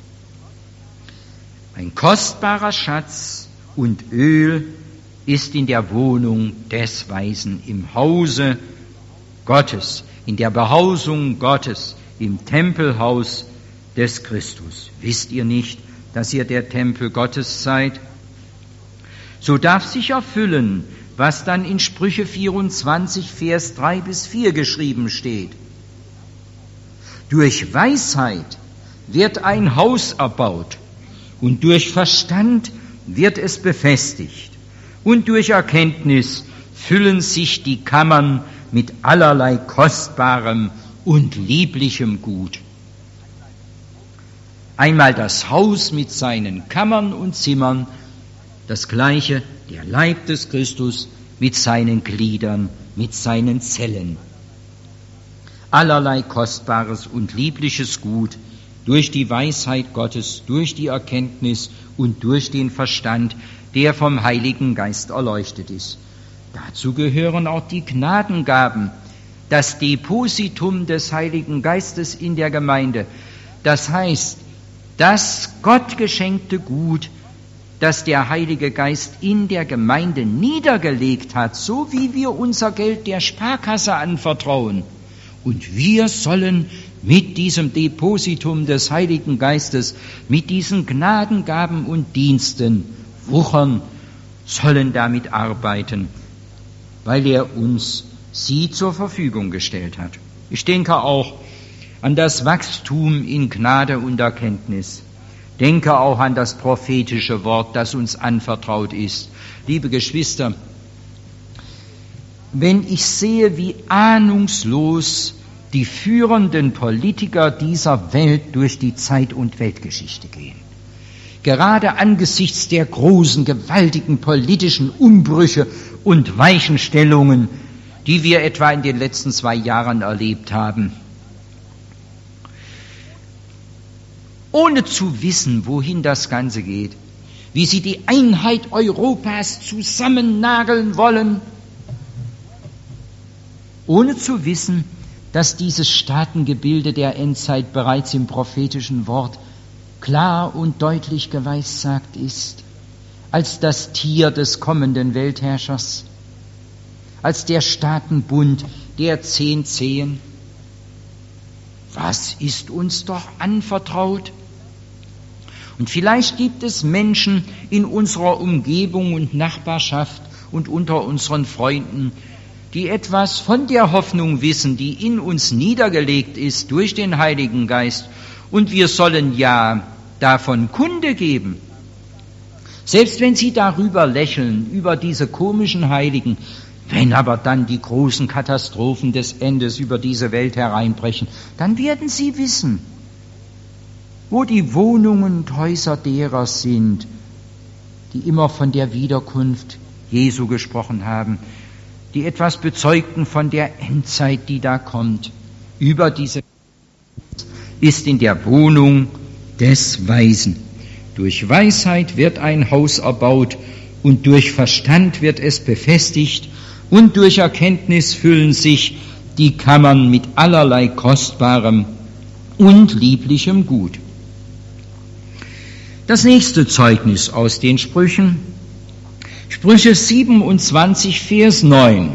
Ein kostbarer Schatz und Öl ist in der Wohnung des Weisen, im Hause Gottes, in der Behausung Gottes, im Tempelhaus des Christus. Wisst ihr nicht, dass ihr der Tempel Gottes seid? So darf sich erfüllen, was dann in Sprüche 24, Vers 3 bis 4 geschrieben steht. Durch Weisheit wird ein Haus erbaut und durch Verstand wird es befestigt und durch Erkenntnis füllen sich die Kammern mit allerlei kostbarem und lieblichem Gut. Einmal das Haus mit seinen Kammern und Zimmern, das gleiche der Leib des Christus mit seinen Gliedern, mit seinen Zellen. Allerlei kostbares und liebliches Gut durch die Weisheit Gottes, durch die Erkenntnis und durch den Verstand, der vom Heiligen Geist erleuchtet ist. Dazu gehören auch die Gnadengaben, das Depositum des Heiligen Geistes in der Gemeinde. Das heißt, das Gott geschenkte Gut, das der Heilige Geist in der Gemeinde niedergelegt hat, so wie wir unser Geld der Sparkasse anvertrauen. Und wir sollen mit diesem Depositum des Heiligen Geistes, mit diesen Gnadengaben und Diensten wuchern, sollen damit arbeiten, weil er uns sie zur Verfügung gestellt hat. Ich denke auch an das Wachstum in Gnade und Erkenntnis. Denke auch an das prophetische Wort, das uns anvertraut ist. Liebe Geschwister, wenn ich sehe, wie ahnungslos die führenden Politiker dieser Welt durch die Zeit- und Weltgeschichte gehen, gerade angesichts der großen, gewaltigen politischen Umbrüche und Weichenstellungen, die wir etwa in den letzten 2 Jahren erlebt haben, ohne zu wissen, wohin das Ganze geht, wie sie die Einheit Europas zusammennageln wollen, ohne zu wissen, dass dieses Staatengebilde der Endzeit bereits im prophetischen Wort klar und deutlich geweissagt ist, als das Tier des kommenden Weltherrschers, als der Staatenbund der 10 Zehen. Was ist uns doch anvertraut? Und vielleicht gibt es Menschen in unserer Umgebung und Nachbarschaft und unter unseren Freunden, die etwas von der Hoffnung wissen, die in uns niedergelegt ist durch den Heiligen Geist. Und wir sollen ja davon Kunde geben. Selbst wenn sie darüber lächeln, über diese komischen Heiligen, wenn aber dann die großen Katastrophen des Endes über diese Welt hereinbrechen, dann werden sie wissen, wo die Wohnungen und Häuser derer sind, die immer von der Wiederkunft Jesu gesprochen haben, die etwas bezeugten von der Endzeit, die da kommt. Über diese ist in der Wohnung des Weisen. Durch Weisheit wird ein Haus erbaut und durch Verstand wird es befestigt und durch Erkenntnis füllen sich die Kammern mit allerlei kostbarem und lieblichem Gut. Das nächste Zeugnis aus den Sprüchen, Sprüche 27, Vers 9.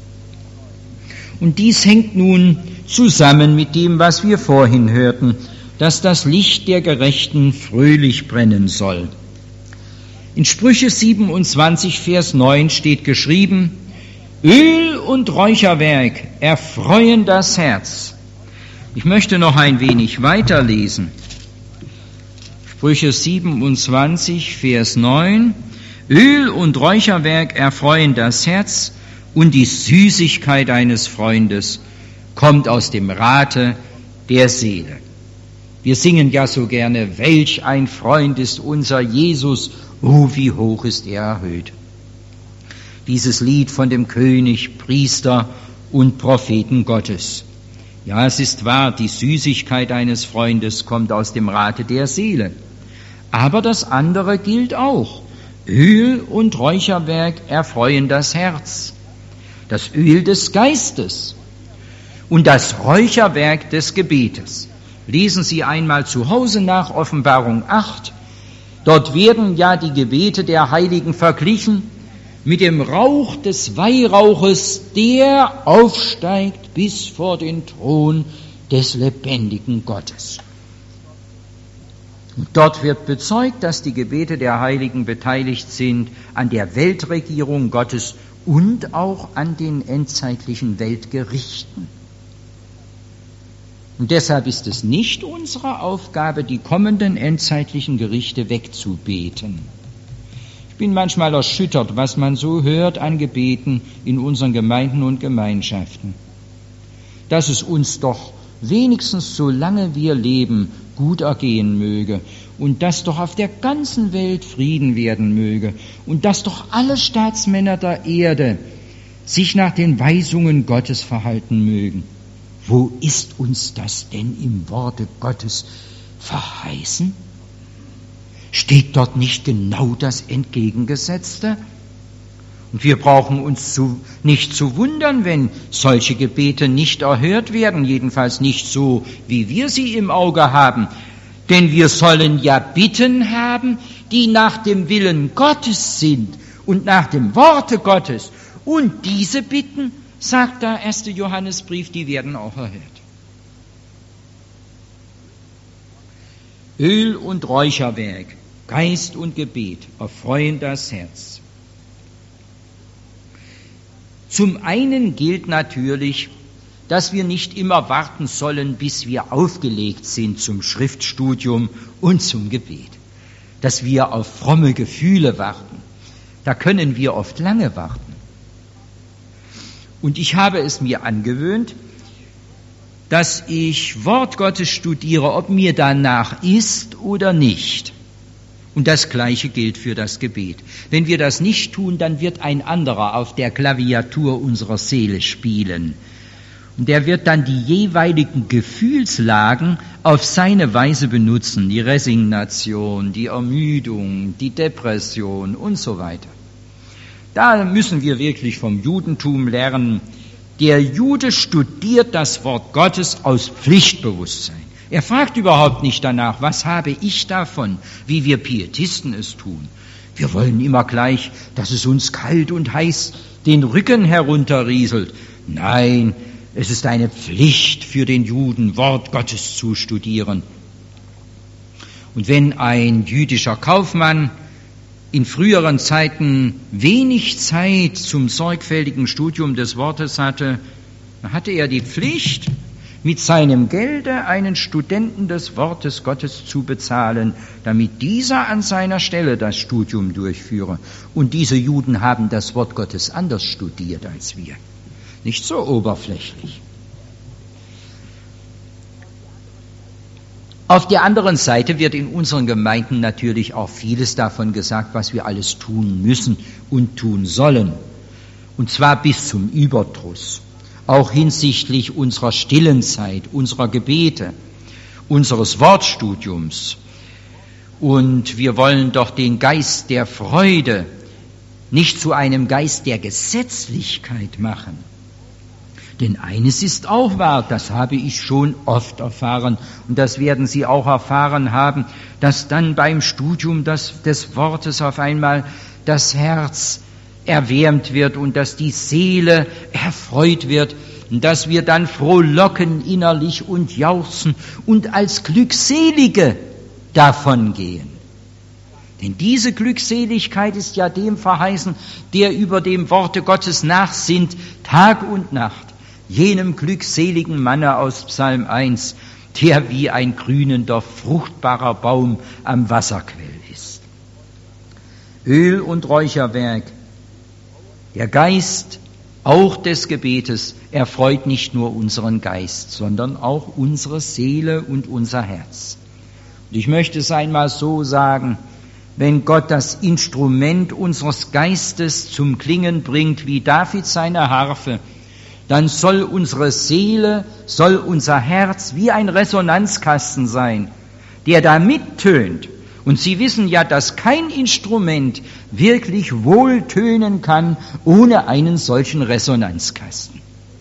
Und dies hängt nun zusammen mit dem, was wir vorhin hörten, dass das Licht der Gerechten fröhlich brennen soll. In Sprüche 27, Vers 9 steht geschrieben, Öl und Räucherwerk erfreuen das Herz. Ich möchte noch ein wenig weiterlesen. Sprüche 27, Vers 9. Öl und Räucherwerk erfreuen das Herz und die Süßigkeit eines Freundes kommt aus dem Rate der Seele. Wir singen ja so gerne, welch ein Freund ist unser Jesus, oh, wie hoch ist er erhöht. Dieses Lied von dem König, Priester und Propheten Gottes. Ja, es ist wahr, die Süßigkeit eines Freundes kommt aus dem Rate der Seele. Aber das andere gilt auch. Öl und Räucherwerk erfreuen das Herz. Das Öl des Geistes und das Räucherwerk des Gebetes. Lesen Sie einmal zu Hause nach Offenbarung 8. Dort werden ja die Gebete der Heiligen verglichen mit dem Rauch des Weihrauches, der aufsteigt bis vor den Thron des lebendigen Gottes. Und dort wird bezeugt, dass die Gebete der Heiligen beteiligt sind an der Weltregierung Gottes und auch an den endzeitlichen Weltgerichten. Und deshalb ist es nicht unsere Aufgabe, die kommenden endzeitlichen Gerichte wegzubeten. Ich Ich bin manchmal erschüttert, was man so hört an Gebeten in unseren Gemeinden und Gemeinschaften. Dass es uns doch wenigstens solange wir leben, gut ergehen möge und dass doch auf der ganzen Welt Frieden werden möge und dass doch alle Staatsmänner der Erde sich nach den Weisungen Gottes verhalten mögen. Wo ist uns das denn im Worte Gottes verheißen? Steht dort nicht genau das Entgegengesetzte? Und wir brauchen uns nicht zu wundern, wenn solche Gebete nicht erhört werden, jedenfalls nicht so, wie wir sie im Auge haben. Denn wir sollen ja Bitten haben, die nach dem Willen Gottes sind und nach dem Worte Gottes. Und diese Bitten, sagt der 1. Johannesbrief, die werden auch erhört. Öl und Räucherwerk, Geist und Gebet erfreuen das Herz. Zum einen gilt natürlich, dass wir nicht immer warten sollen, bis wir aufgelegt sind zum Schriftstudium und zum Gebet. Dass wir auf fromme Gefühle warten. Da können wir oft lange warten. Und ich habe es mir angewöhnt, dass ich Wort Gottes studiere, ob mir danach ist oder nicht. Und das Gleiche gilt für das Gebet. Wenn wir das nicht tun, dann wird ein anderer auf der Klaviatur unserer Seele spielen. Und der wird dann die jeweiligen Gefühlslagen auf seine Weise benutzen. Die Resignation, die Ermüdung, die Depression und so weiter. Da müssen wir wirklich vom Judentum lernen. Der Jude studiert das Wort Gottes aus Pflichtbewusstsein. Er fragt überhaupt nicht danach, was habe ich davon, wie wir Pietisten es tun. Wir wollen immer gleich, dass es uns kalt und heiß den Rücken herunterrieselt. Nein, es ist eine Pflicht für den Juden, Wort Gottes zu studieren. Und wenn ein jüdischer Kaufmann in früheren Zeiten wenig Zeit zum sorgfältigen Studium des Wortes hatte, dann hatte er die Pflicht, mit seinem Gelde einen Studenten des Wortes Gottes zu bezahlen, damit dieser an seiner Stelle das Studium durchführe. Und diese Juden haben das Wort Gottes anders studiert als wir. Nicht so oberflächlich. Auf der anderen Seite wird in unseren Gemeinden natürlich auch vieles davon gesagt, was wir alles tun müssen und tun sollen. Und zwar bis zum Überdruss. Auch hinsichtlich unserer stillen Zeit, unserer Gebete, unseres Wortstudiums. Und wir wollen doch den Geist der Freude nicht zu einem Geist der Gesetzlichkeit machen. Denn eines ist auch wahr, das habe ich schon oft erfahren und das werden Sie auch erfahren haben, dass dann beim Studium des Wortes auf einmal das Herz erwärmt wird und dass die Seele erfreut wird und dass wir dann frohlocken innerlich und jauchzen und als Glückselige davongehen. Denn diese Glückseligkeit ist ja dem verheißen, der über dem Worte Gottes nachsinnt, Tag und Nacht. Jenem glückseligen Manne aus Psalm 1, der wie ein grünender, fruchtbarer Baum am Wasserquell ist. Öl und Räucherwerk, der Geist auch des Gebetes erfreut nicht nur unseren Geist, sondern auch unsere Seele und unser Herz. Und ich möchte es einmal so sagen, wenn Gott das Instrument unseres Geistes zum Klingen bringt, wie David seine Harfe, dann soll unsere Seele, soll unser Herz wie ein Resonanzkasten sein, der da mittönt. Und Sie wissen ja, dass kein Instrument wirklich wohl tönen kann ohne einen solchen Resonanzkasten.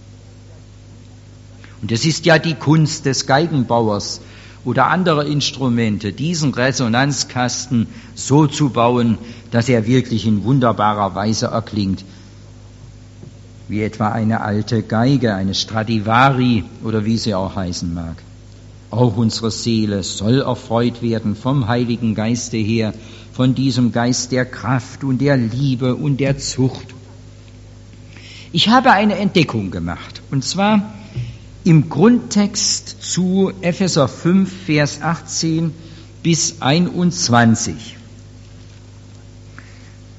Und es ist ja die Kunst des Geigenbauers oder anderer Instrumente, diesen Resonanzkasten so zu bauen, dass er wirklich in wunderbarer Weise erklingt. Wie etwa eine alte Geige, eine Stradivari oder wie sie auch heißen mag. Auch unsere Seele soll erfreut werden vom Heiligen Geiste her, von diesem Geist der Kraft und der Liebe und der Zucht. Ich habe eine Entdeckung gemacht, und zwar im Grundtext zu Epheser 5, Vers 18 bis 21.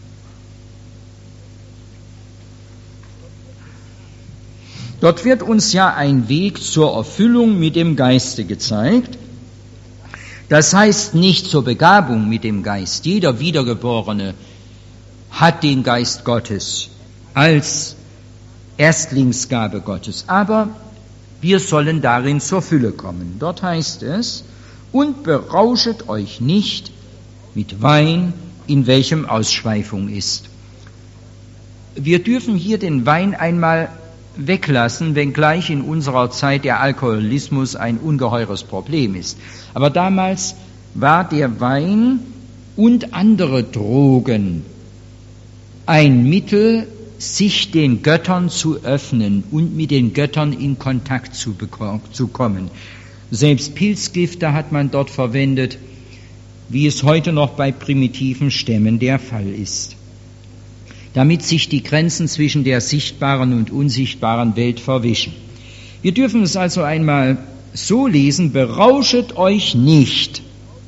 Dort wird uns ja ein Weg zur Erfüllung mit dem Geiste gezeigt. Das heißt nicht zur Begabung mit dem Geist. Jeder Wiedergeborene hat den Geist Gottes als Erstlingsgabe Gottes. Aber wir sollen darin zur Fülle kommen. Dort heißt es, und berauschet euch nicht mit Wein, in welchem Ausschweifung ist. Wir dürfen hier den Wein einmal weglassen, wenngleich in unserer Zeit der Alkoholismus ein ungeheures Problem ist. Aber damals war der Wein und andere Drogen ein Mittel, sich den Göttern zu öffnen und mit den Göttern in Kontakt zu kommen. Selbst Pilzgifte hat man dort verwendet, wie es heute noch bei primitiven Stämmen der Fall ist, damit sich die Grenzen zwischen der sichtbaren und unsichtbaren Welt verwischen. Wir dürfen es also einmal so lesen, berauschet euch nicht,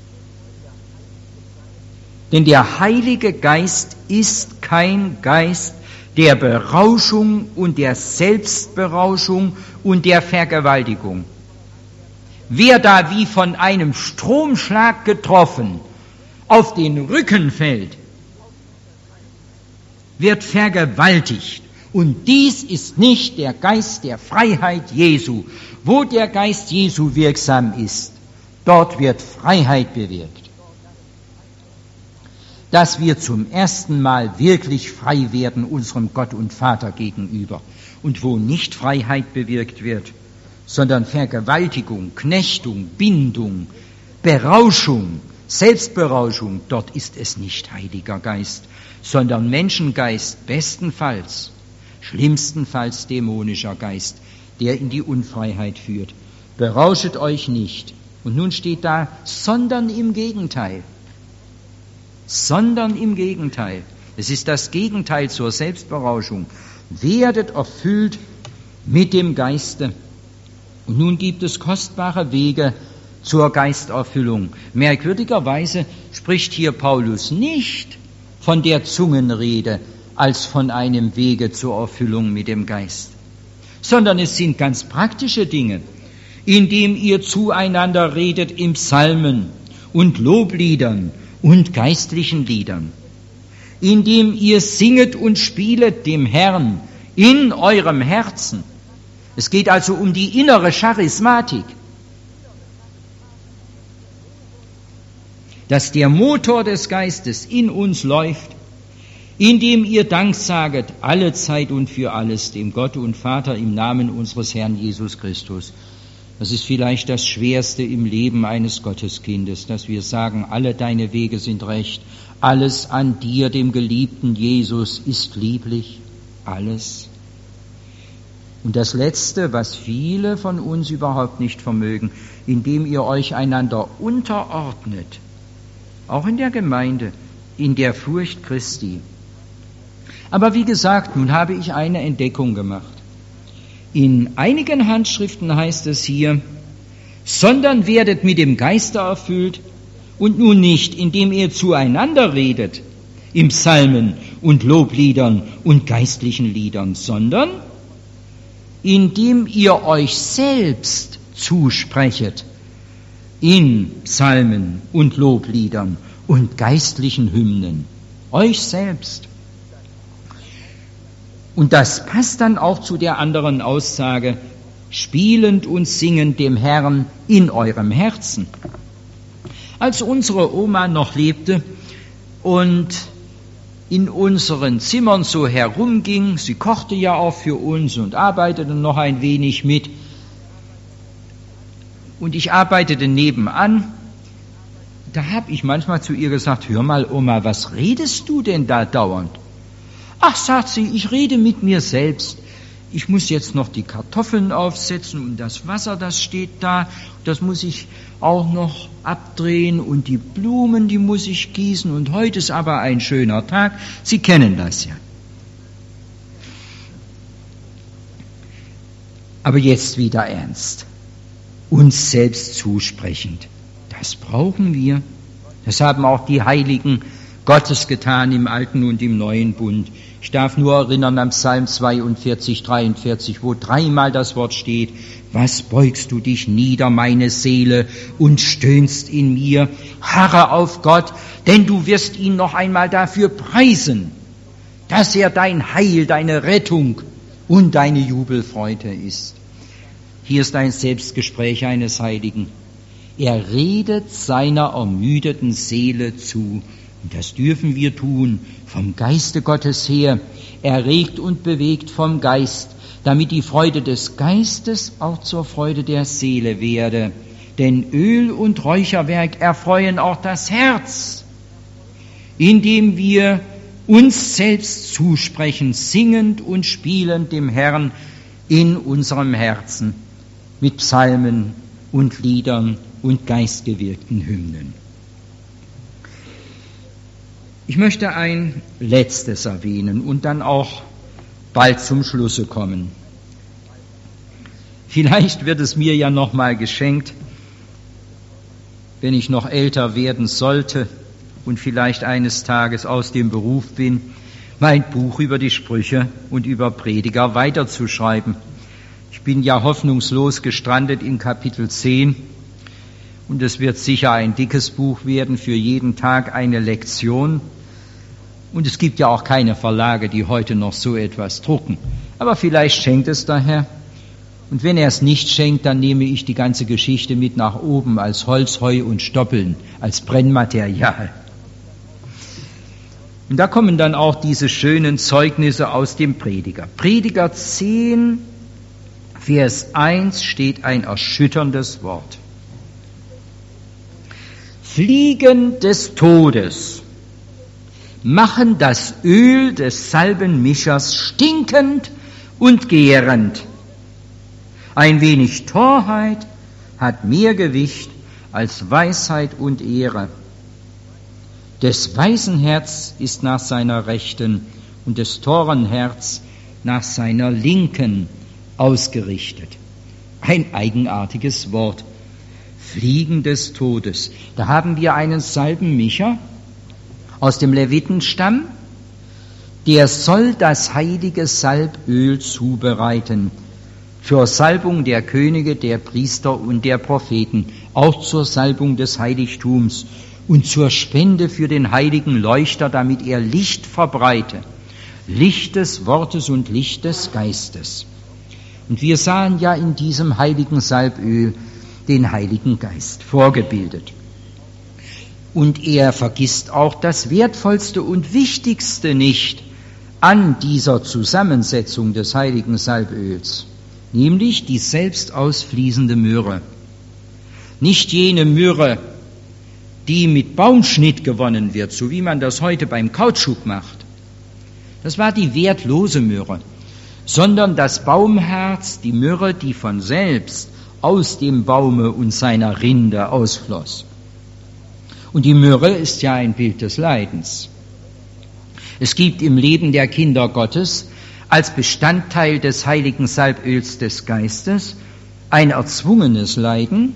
denn der Heilige Geist ist kein Geist der Berauschung und der Selbstberauschung und der Vergewaltigung. Wer da wie von einem Stromschlag getroffen auf den Rücken fällt, wird vergewaltigt. Und dies ist nicht der Geist der Freiheit Jesu. Wo der Geist Jesu wirksam ist, dort wird Freiheit bewirkt. Dass wir zum ersten Mal wirklich frei werden unserem Gott und Vater gegenüber. Und wo nicht Freiheit bewirkt wird, sondern Vergewaltigung, Knechtung, Bindung, Berauschung, Selbstberauschung, dort ist es nicht Heiliger Geist, sondern Menschengeist, bestenfalls, schlimmstenfalls dämonischer Geist, der in die Unfreiheit führt. Berauschet euch nicht. Und nun steht da, sondern im Gegenteil. Sondern im Gegenteil. Es ist das Gegenteil zur Selbstberauschung. Werdet erfüllt mit dem Geiste. Und nun gibt es kostbare Wege zur Geisterfüllung. Merkwürdigerweise spricht hier Paulus nicht von der Zungenrede als von einem Wege zur Erfüllung mit dem Geist, sondern es sind ganz praktische Dinge, indem ihr zueinander redet in Psalmen und Lobliedern und geistlichen Liedern, indem ihr singet und spielet dem Herrn in eurem Herzen. Es geht also um die innere Charismatik, dass der Motor des Geistes in uns läuft, indem ihr Dank saget alle Zeit und für alles dem Gott und Vater im Namen unseres Herrn Jesus Christus. Das ist vielleicht das Schwerste im Leben eines Gotteskindes, dass wir sagen, alle deine Wege sind recht, alles an dir, dem geliebten Jesus, ist lieblich, alles. Und das Letzte, was viele von uns überhaupt nicht vermögen, indem ihr euch einander unterordnet, auch in der Gemeinde, in der Furcht Christi. Aber wie gesagt, nun habe ich eine Entdeckung gemacht. In einigen Handschriften heißt es hier, sondern werdet mit dem Geiste erfüllt und nun nicht, indem ihr zueinander redet, im Psalmen und Lobliedern und geistlichen Liedern, sondern indem ihr euch selbst zusprechet in Psalmen und Lobliedern und geistlichen Hymnen, euch selbst. Und das passt dann auch zu der anderen Aussage, spielend und singend dem Herrn in eurem Herzen. Als unsere Oma noch lebte und in unseren Zimmern so herumging, sie kochte ja auch für uns und arbeitete noch ein wenig mit, und ich arbeitete nebenan, da habe ich manchmal zu ihr gesagt, hör mal Oma, was redest du denn da dauernd? Ach, sagt sie, ich rede mit mir selbst. Ich muss jetzt noch die Kartoffeln aufsetzen und das Wasser, das steht da, das muss ich auch noch abdrehen und die Blumen, die muss ich gießen und heute ist aber ein schöner Tag. Sie kennen das ja. Aber jetzt wieder ernst. Uns selbst zusprechend. Das brauchen wir. Das haben auch die Heiligen Gottes getan im Alten und im Neuen Bund. Ich darf nur erinnern an Psalm 42, 43, wo dreimal das Wort steht: Was beugst du dich nieder, meine Seele, und stöhnst in mir? Harre auf Gott, denn du wirst ihn noch einmal dafür preisen, dass er dein Heil, deine Rettung und deine Jubelfreude ist. Hier ist ein Selbstgespräch eines Heiligen. Er redet seiner ermüdeten Seele zu. Und das dürfen wir tun, vom Geiste Gottes her, erregt und bewegt vom Geist, damit die Freude des Geistes auch zur Freude der Seele werde. Denn Öl und Räucherwerk erfreuen auch das Herz, indem wir uns selbst zusprechen, singend und spielend dem Herrn in unserem Herzen, mit Psalmen und Liedern und geistgewirkten Hymnen. Ich möchte ein letztes erwähnen und dann auch bald zum Schlusse kommen. Vielleicht wird es mir ja noch mal geschenkt, wenn ich noch älter werden sollte und vielleicht eines Tages aus dem Beruf bin, mein Buch über die Sprüche und über Prediger weiterzuschreiben. Ich bin ja hoffnungslos gestrandet in Kapitel 10 und es wird sicher ein dickes Buch werden, für jeden Tag eine Lektion. Und es gibt ja auch keine Verlage, die heute noch so etwas drucken. Aber vielleicht schenkt es der Herr. Und wenn er es nicht schenkt, dann nehme ich die ganze Geschichte mit nach oben als Holz, Heu und Stoppeln, als Brennmaterial. Und da kommen dann auch diese schönen Zeugnisse aus dem Prediger. Prediger 10, Vers 1 steht ein erschütterndes Wort. Fliegen des Todes machen das Öl des Salbenmischers stinkend und gärend. Ein wenig Torheit hat mehr Gewicht als Weisheit und Ehre. Des weisen Herz ist nach seiner Rechten und des toren Herz nach seiner Linken ausgerichtet. Ein eigenartiges Wort. Fliegen des Todes. Da haben wir einen Salbenmischer aus dem Levitenstamm, der soll das heilige Salböl zubereiten, zur Salbung der Könige, der Priester und der Propheten, auch zur Salbung des Heiligtums und zur Spende für den heiligen Leuchter, damit er Licht verbreite, Licht des Wortes und Licht des Geistes. Und wir sahen ja in diesem heiligen Salböl den Heiligen Geist vorgebildet. Und er vergisst auch das Wertvollste und Wichtigste nicht an dieser Zusammensetzung des heiligen Salböls, nämlich die selbst ausfließende Myrrhe. Nicht jene Myrrhe, die mit Baumschnitt gewonnen wird, so wie man das heute beim Kautschuk macht. Das war die wertlose Myrrhe, sondern das Baumharz, die Myrrhe, die von selbst aus dem Baume und seiner Rinde ausfloss. Und die Myrrhe ist ja ein Bild des Leidens. Es gibt im Leben der Kinder Gottes als Bestandteil des heiligen Salböls des Geistes ein erzwungenes Leiden,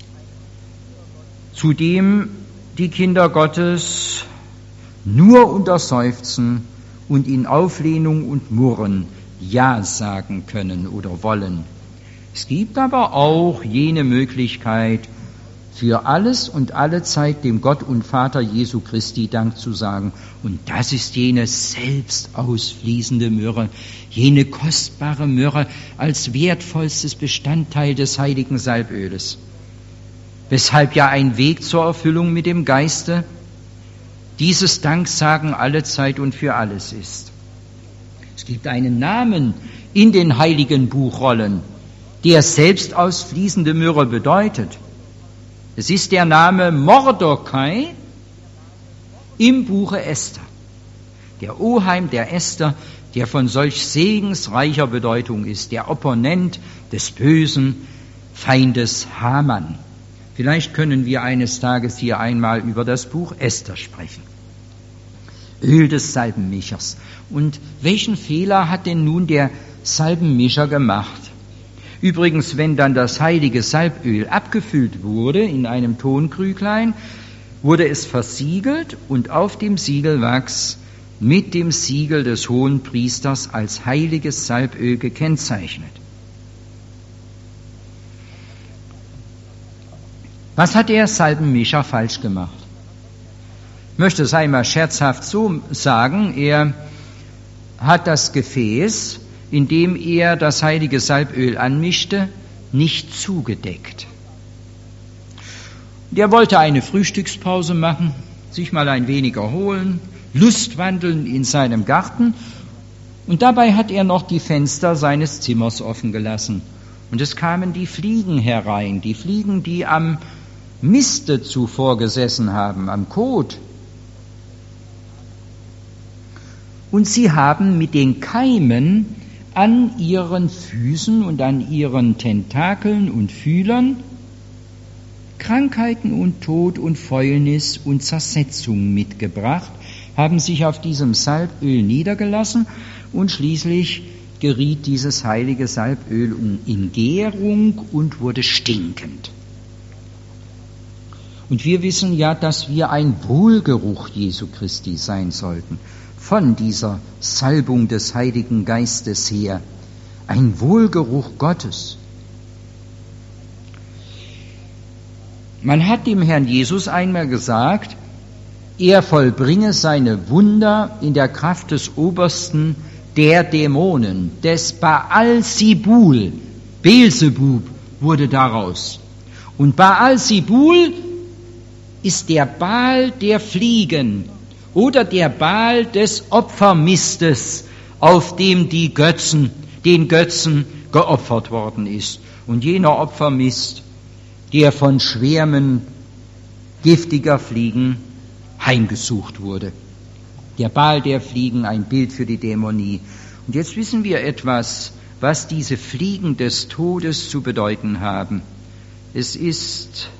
zu dem die Kinder Gottes nur unter Seufzen und in Auflehnung und Murren Ja sagen können oder wollen. Es gibt aber auch jene Möglichkeit, für alles und alle Zeit dem Gott und Vater Jesu Christi Dank zu sagen. Und das ist jene selbst ausfließende Myrrhe, jene kostbare Myrrhe als wertvollstes Bestandteil des heiligen Salböles. Weshalb ja ein Weg zur Erfüllung mit dem Geiste dieses Danksagen alle Zeit und für alles ist. Es gibt einen Namen in den heiligen Buchrollen, der selbst ausfließende Myrrhe bedeutet. Es ist der Name Mordecai im Buche Esther. Der Oheim der Esther, der von solch segensreicher Bedeutung ist, der Opponent des bösen Feindes Haman. Vielleicht können wir eines Tages hier einmal über das Buch Esther sprechen. Öl des Salbenmischers. Und welchen Fehler hat denn nun der Salbenmischer gemacht? Übrigens, wenn dann das heilige Salböl abgefüllt wurde in einem Tonkrüglein, wurde es versiegelt und auf dem Siegelwachs mit dem Siegel des Hohenpriesters als heiliges Salböl gekennzeichnet. Was hat der Salbenmischer falsch gemacht? Ich möchte es einmal scherzhaft so sagen, er hat das Gefäß, in dem er das heilige Salböl anmischte, nicht zugedeckt. Der wollte eine Frühstückspause machen, sich mal ein wenig erholen, Lustwandeln in seinem Garten, und dabei hat er noch die Fenster seines Zimmers offen gelassen. Und es kamen die Fliegen herein, die Fliegen, die am Miste zuvor gesessen haben, am Kot. Und sie haben mit den Keimen an ihren Füßen und an ihren Tentakeln und Fühlern Krankheiten und Tod und Fäulnis und Zersetzung mitgebracht, haben sich auf diesem Salböl niedergelassen, und schließlich geriet dieses heilige Salböl in Gärung und wurde stinkend. Und wir wissen ja, dass wir ein Wohlgeruch Jesu Christi sein sollten, von dieser Salbung des Heiligen Geistes her, ein Wohlgeruch Gottes. Man hat dem Herrn Jesus einmal gesagt, er vollbringe seine Wunder in der Kraft des Obersten der Dämonen, des Baal-Zebul. Beelzebub wurde daraus. Und Baal-Zebul ist der Baal der Fliegen oder der Baal des Opfermistes, auf dem den Götzen geopfert worden ist. Und jener Opfermist, der von Schwärmen giftiger Fliegen heimgesucht wurde. Der Baal der Fliegen, ein Bild für die Dämonie. Und jetzt wissen wir etwas, was diese Fliegen des Todes zu bedeuten haben. Es ist,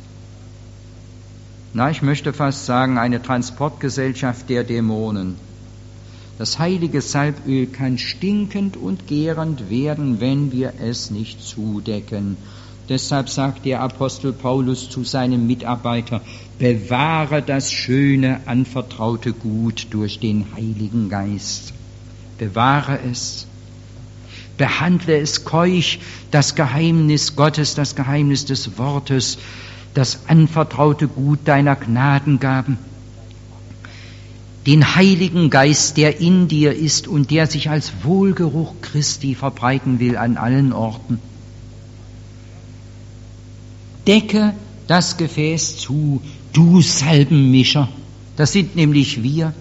ich möchte fast sagen, eine Transportgesellschaft der Dämonen. Das heilige Salböl kann stinkend und gärend werden, wenn wir es nicht zudecken. Deshalb sagt der Apostel Paulus zu seinem Mitarbeiter, bewahre das schöne, anvertraute Gut durch den Heiligen Geist. Bewahre es. Behandle es keusch, das Geheimnis Gottes, das Geheimnis des Wortes, das anvertraute Gut deiner Gnadengaben. Den Heiligen Geist, der in dir ist und der sich als Wohlgeruch Christi verbreiten will an allen Orten. Decke das Gefäß zu, du Salbenmischer. Das sind nämlich wir.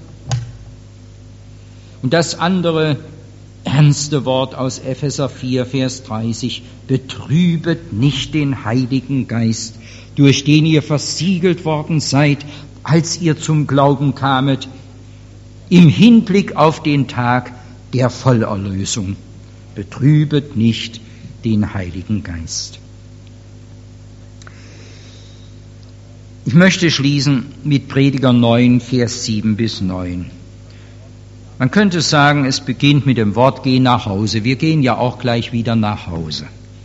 Und das andere ernste Wort aus Epheser 4, Vers 30, betrübet nicht den Heiligen Geist, durch den ihr versiegelt worden seid, als ihr zum Glauben kamet, im Hinblick auf den Tag der Vollerlösung. Betrübet nicht den Heiligen Geist. Ich möchte schließen mit Prediger 9, Vers 7 bis 9. Man könnte sagen, es beginnt mit dem Wort, geh nach Hause. Wir gehen ja auch gleich wieder nach Hause.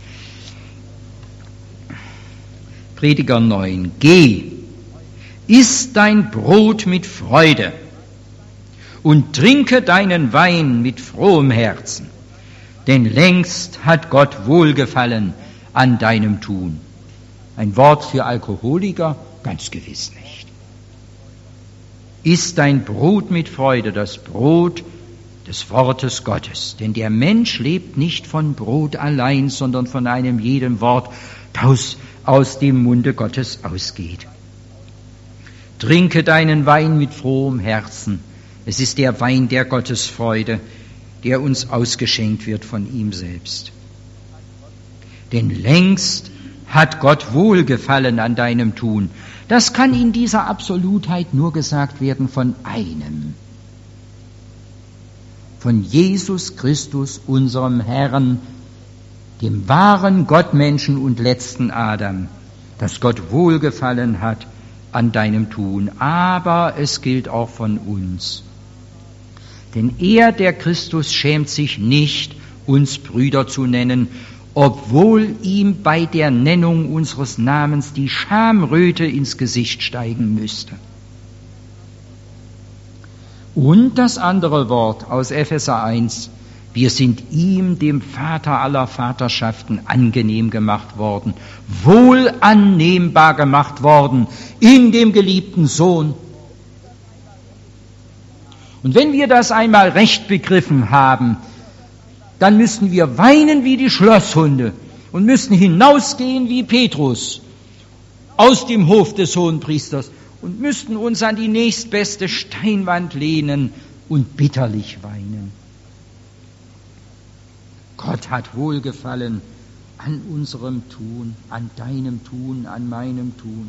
Prediger 9, geh, iss dein Brot mit Freude und trinke deinen Wein mit frohem Herzen, denn längst hat Gott Wohlgefallen an deinem Tun. Ein Wort für Alkoholiker? Ganz gewiss nicht. Iss dein Brot mit Freude, das Brot des Wortes Gottes. Denn der Mensch lebt nicht von Brot allein, sondern von einem jeden Wort, das aus dem Munde Gottes ausgeht. Trinke deinen Wein mit frohem Herzen. Es ist der Wein der Gottesfreude, der uns ausgeschenkt wird von ihm selbst. Denn längst hat Gott Wohlgefallen an deinem Tun. Das kann in dieser Absolutheit nur gesagt werden von einem. Von Jesus Christus, unserem Herrn, dem wahren Gottmenschen und letzten Adam, dass Gott Wohlgefallen hat an deinem Tun. Aber es gilt auch von uns. Denn er, der Christus, schämt sich nicht, uns Brüder zu nennen, obwohl ihm bei der Nennung unseres Namens die Schamröte ins Gesicht steigen müsste. Und das andere Wort aus Epheser 1, wir sind ihm, dem Vater aller Vaterschaften, angenehm gemacht worden, wohl annehmbar gemacht worden in dem geliebten Sohn. Und wenn wir das einmal recht begriffen haben, dann müssen wir weinen wie die Schlosshunde und müssen hinausgehen wie Petrus aus dem Hof des Hohenpriesters und müssten uns an die nächstbeste Steinwand lehnen und bitterlich weinen. Gott hat Wohlgefallen an unserem Tun, an deinem Tun, an meinem Tun.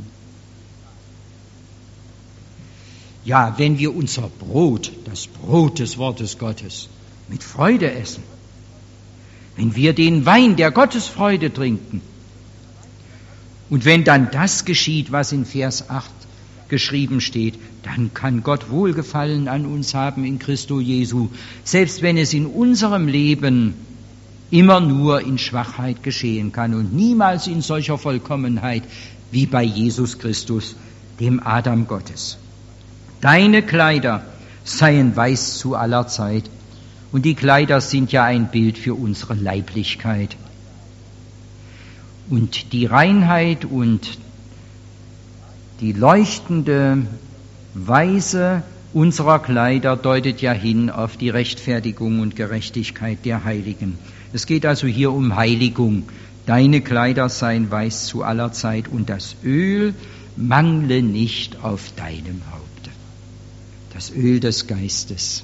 Ja, wenn wir unser Brot, das Brot des Wortes Gottes, mit Freude essen, wenn wir den Wein der Gottesfreude trinken, und wenn dann das geschieht, was in Vers 8 geschrieben steht, dann kann Gott Wohlgefallen an uns haben in Christo Jesu, selbst wenn es in unserem Leben immer nur in Schwachheit geschehen kann und niemals in solcher Vollkommenheit wie bei Jesus Christus, dem Adam Gottes. Deine Kleider seien weiß zu aller Zeit. Und die Kleider sind ja ein Bild für unsere Leiblichkeit. Und die Reinheit und die leuchtende Weise unserer Kleider deutet ja hin auf die Rechtfertigung und Gerechtigkeit der Heiligen. Es geht also hier um Heiligung. Deine Kleider seien weiß zu aller Zeit und das Öl mangle nicht auf deinem Haupte. Das Öl des Geistes.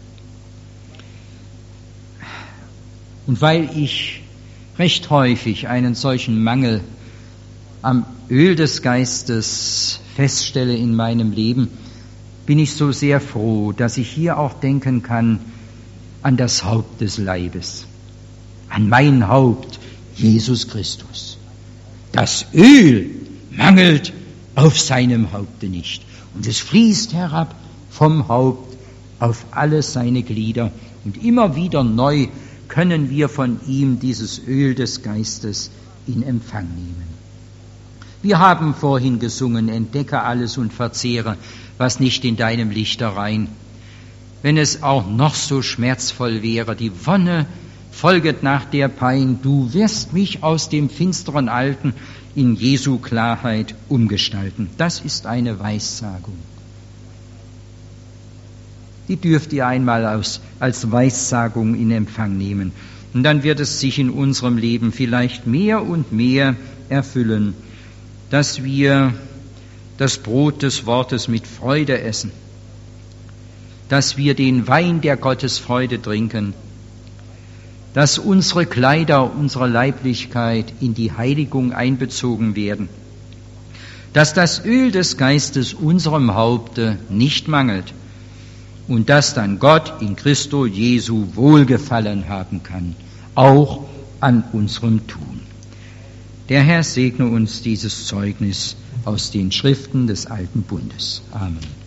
Und weil ich recht häufig einen solchen Mangel am Öl des Geistes feststelle in meinem Leben, bin ich so sehr froh, dass ich hier auch denken kann an das Haupt des Leibes, an mein Haupt, Jesus Christus. Das Öl mangelt auf seinem Haupte nicht und es fließt herab vom Haupt auf alle seine Glieder und immer wieder neu können wir von ihm dieses Öl des Geistes in Empfang nehmen. Wir haben vorhin gesungen, entdecke alles und verzehre, was nicht in deinem Licht rein. Wenn es auch noch so schmerzvoll wäre, die Wonne folget nach der Pein, du wirst mich aus dem finsteren Alten in Jesu Klarheit umgestalten. Das ist eine Weissagung. Die dürft ihr einmal als Weissagung in Empfang nehmen. Und dann wird es sich in unserem Leben vielleicht mehr und mehr erfüllen, dass wir das Brot des Wortes mit Freude essen, dass wir den Wein der Gottesfreude trinken, dass unsere Kleider, unsere Leiblichkeit in die Heiligung einbezogen werden, dass das Öl des Geistes unserem Haupte nicht mangelt und dass dann Gott in Christo Jesu Wohlgefallen haben kann, auch an unserem Tun. Der Herr segne uns dieses Zeugnis aus den Schriften des Alten Bundes. Amen.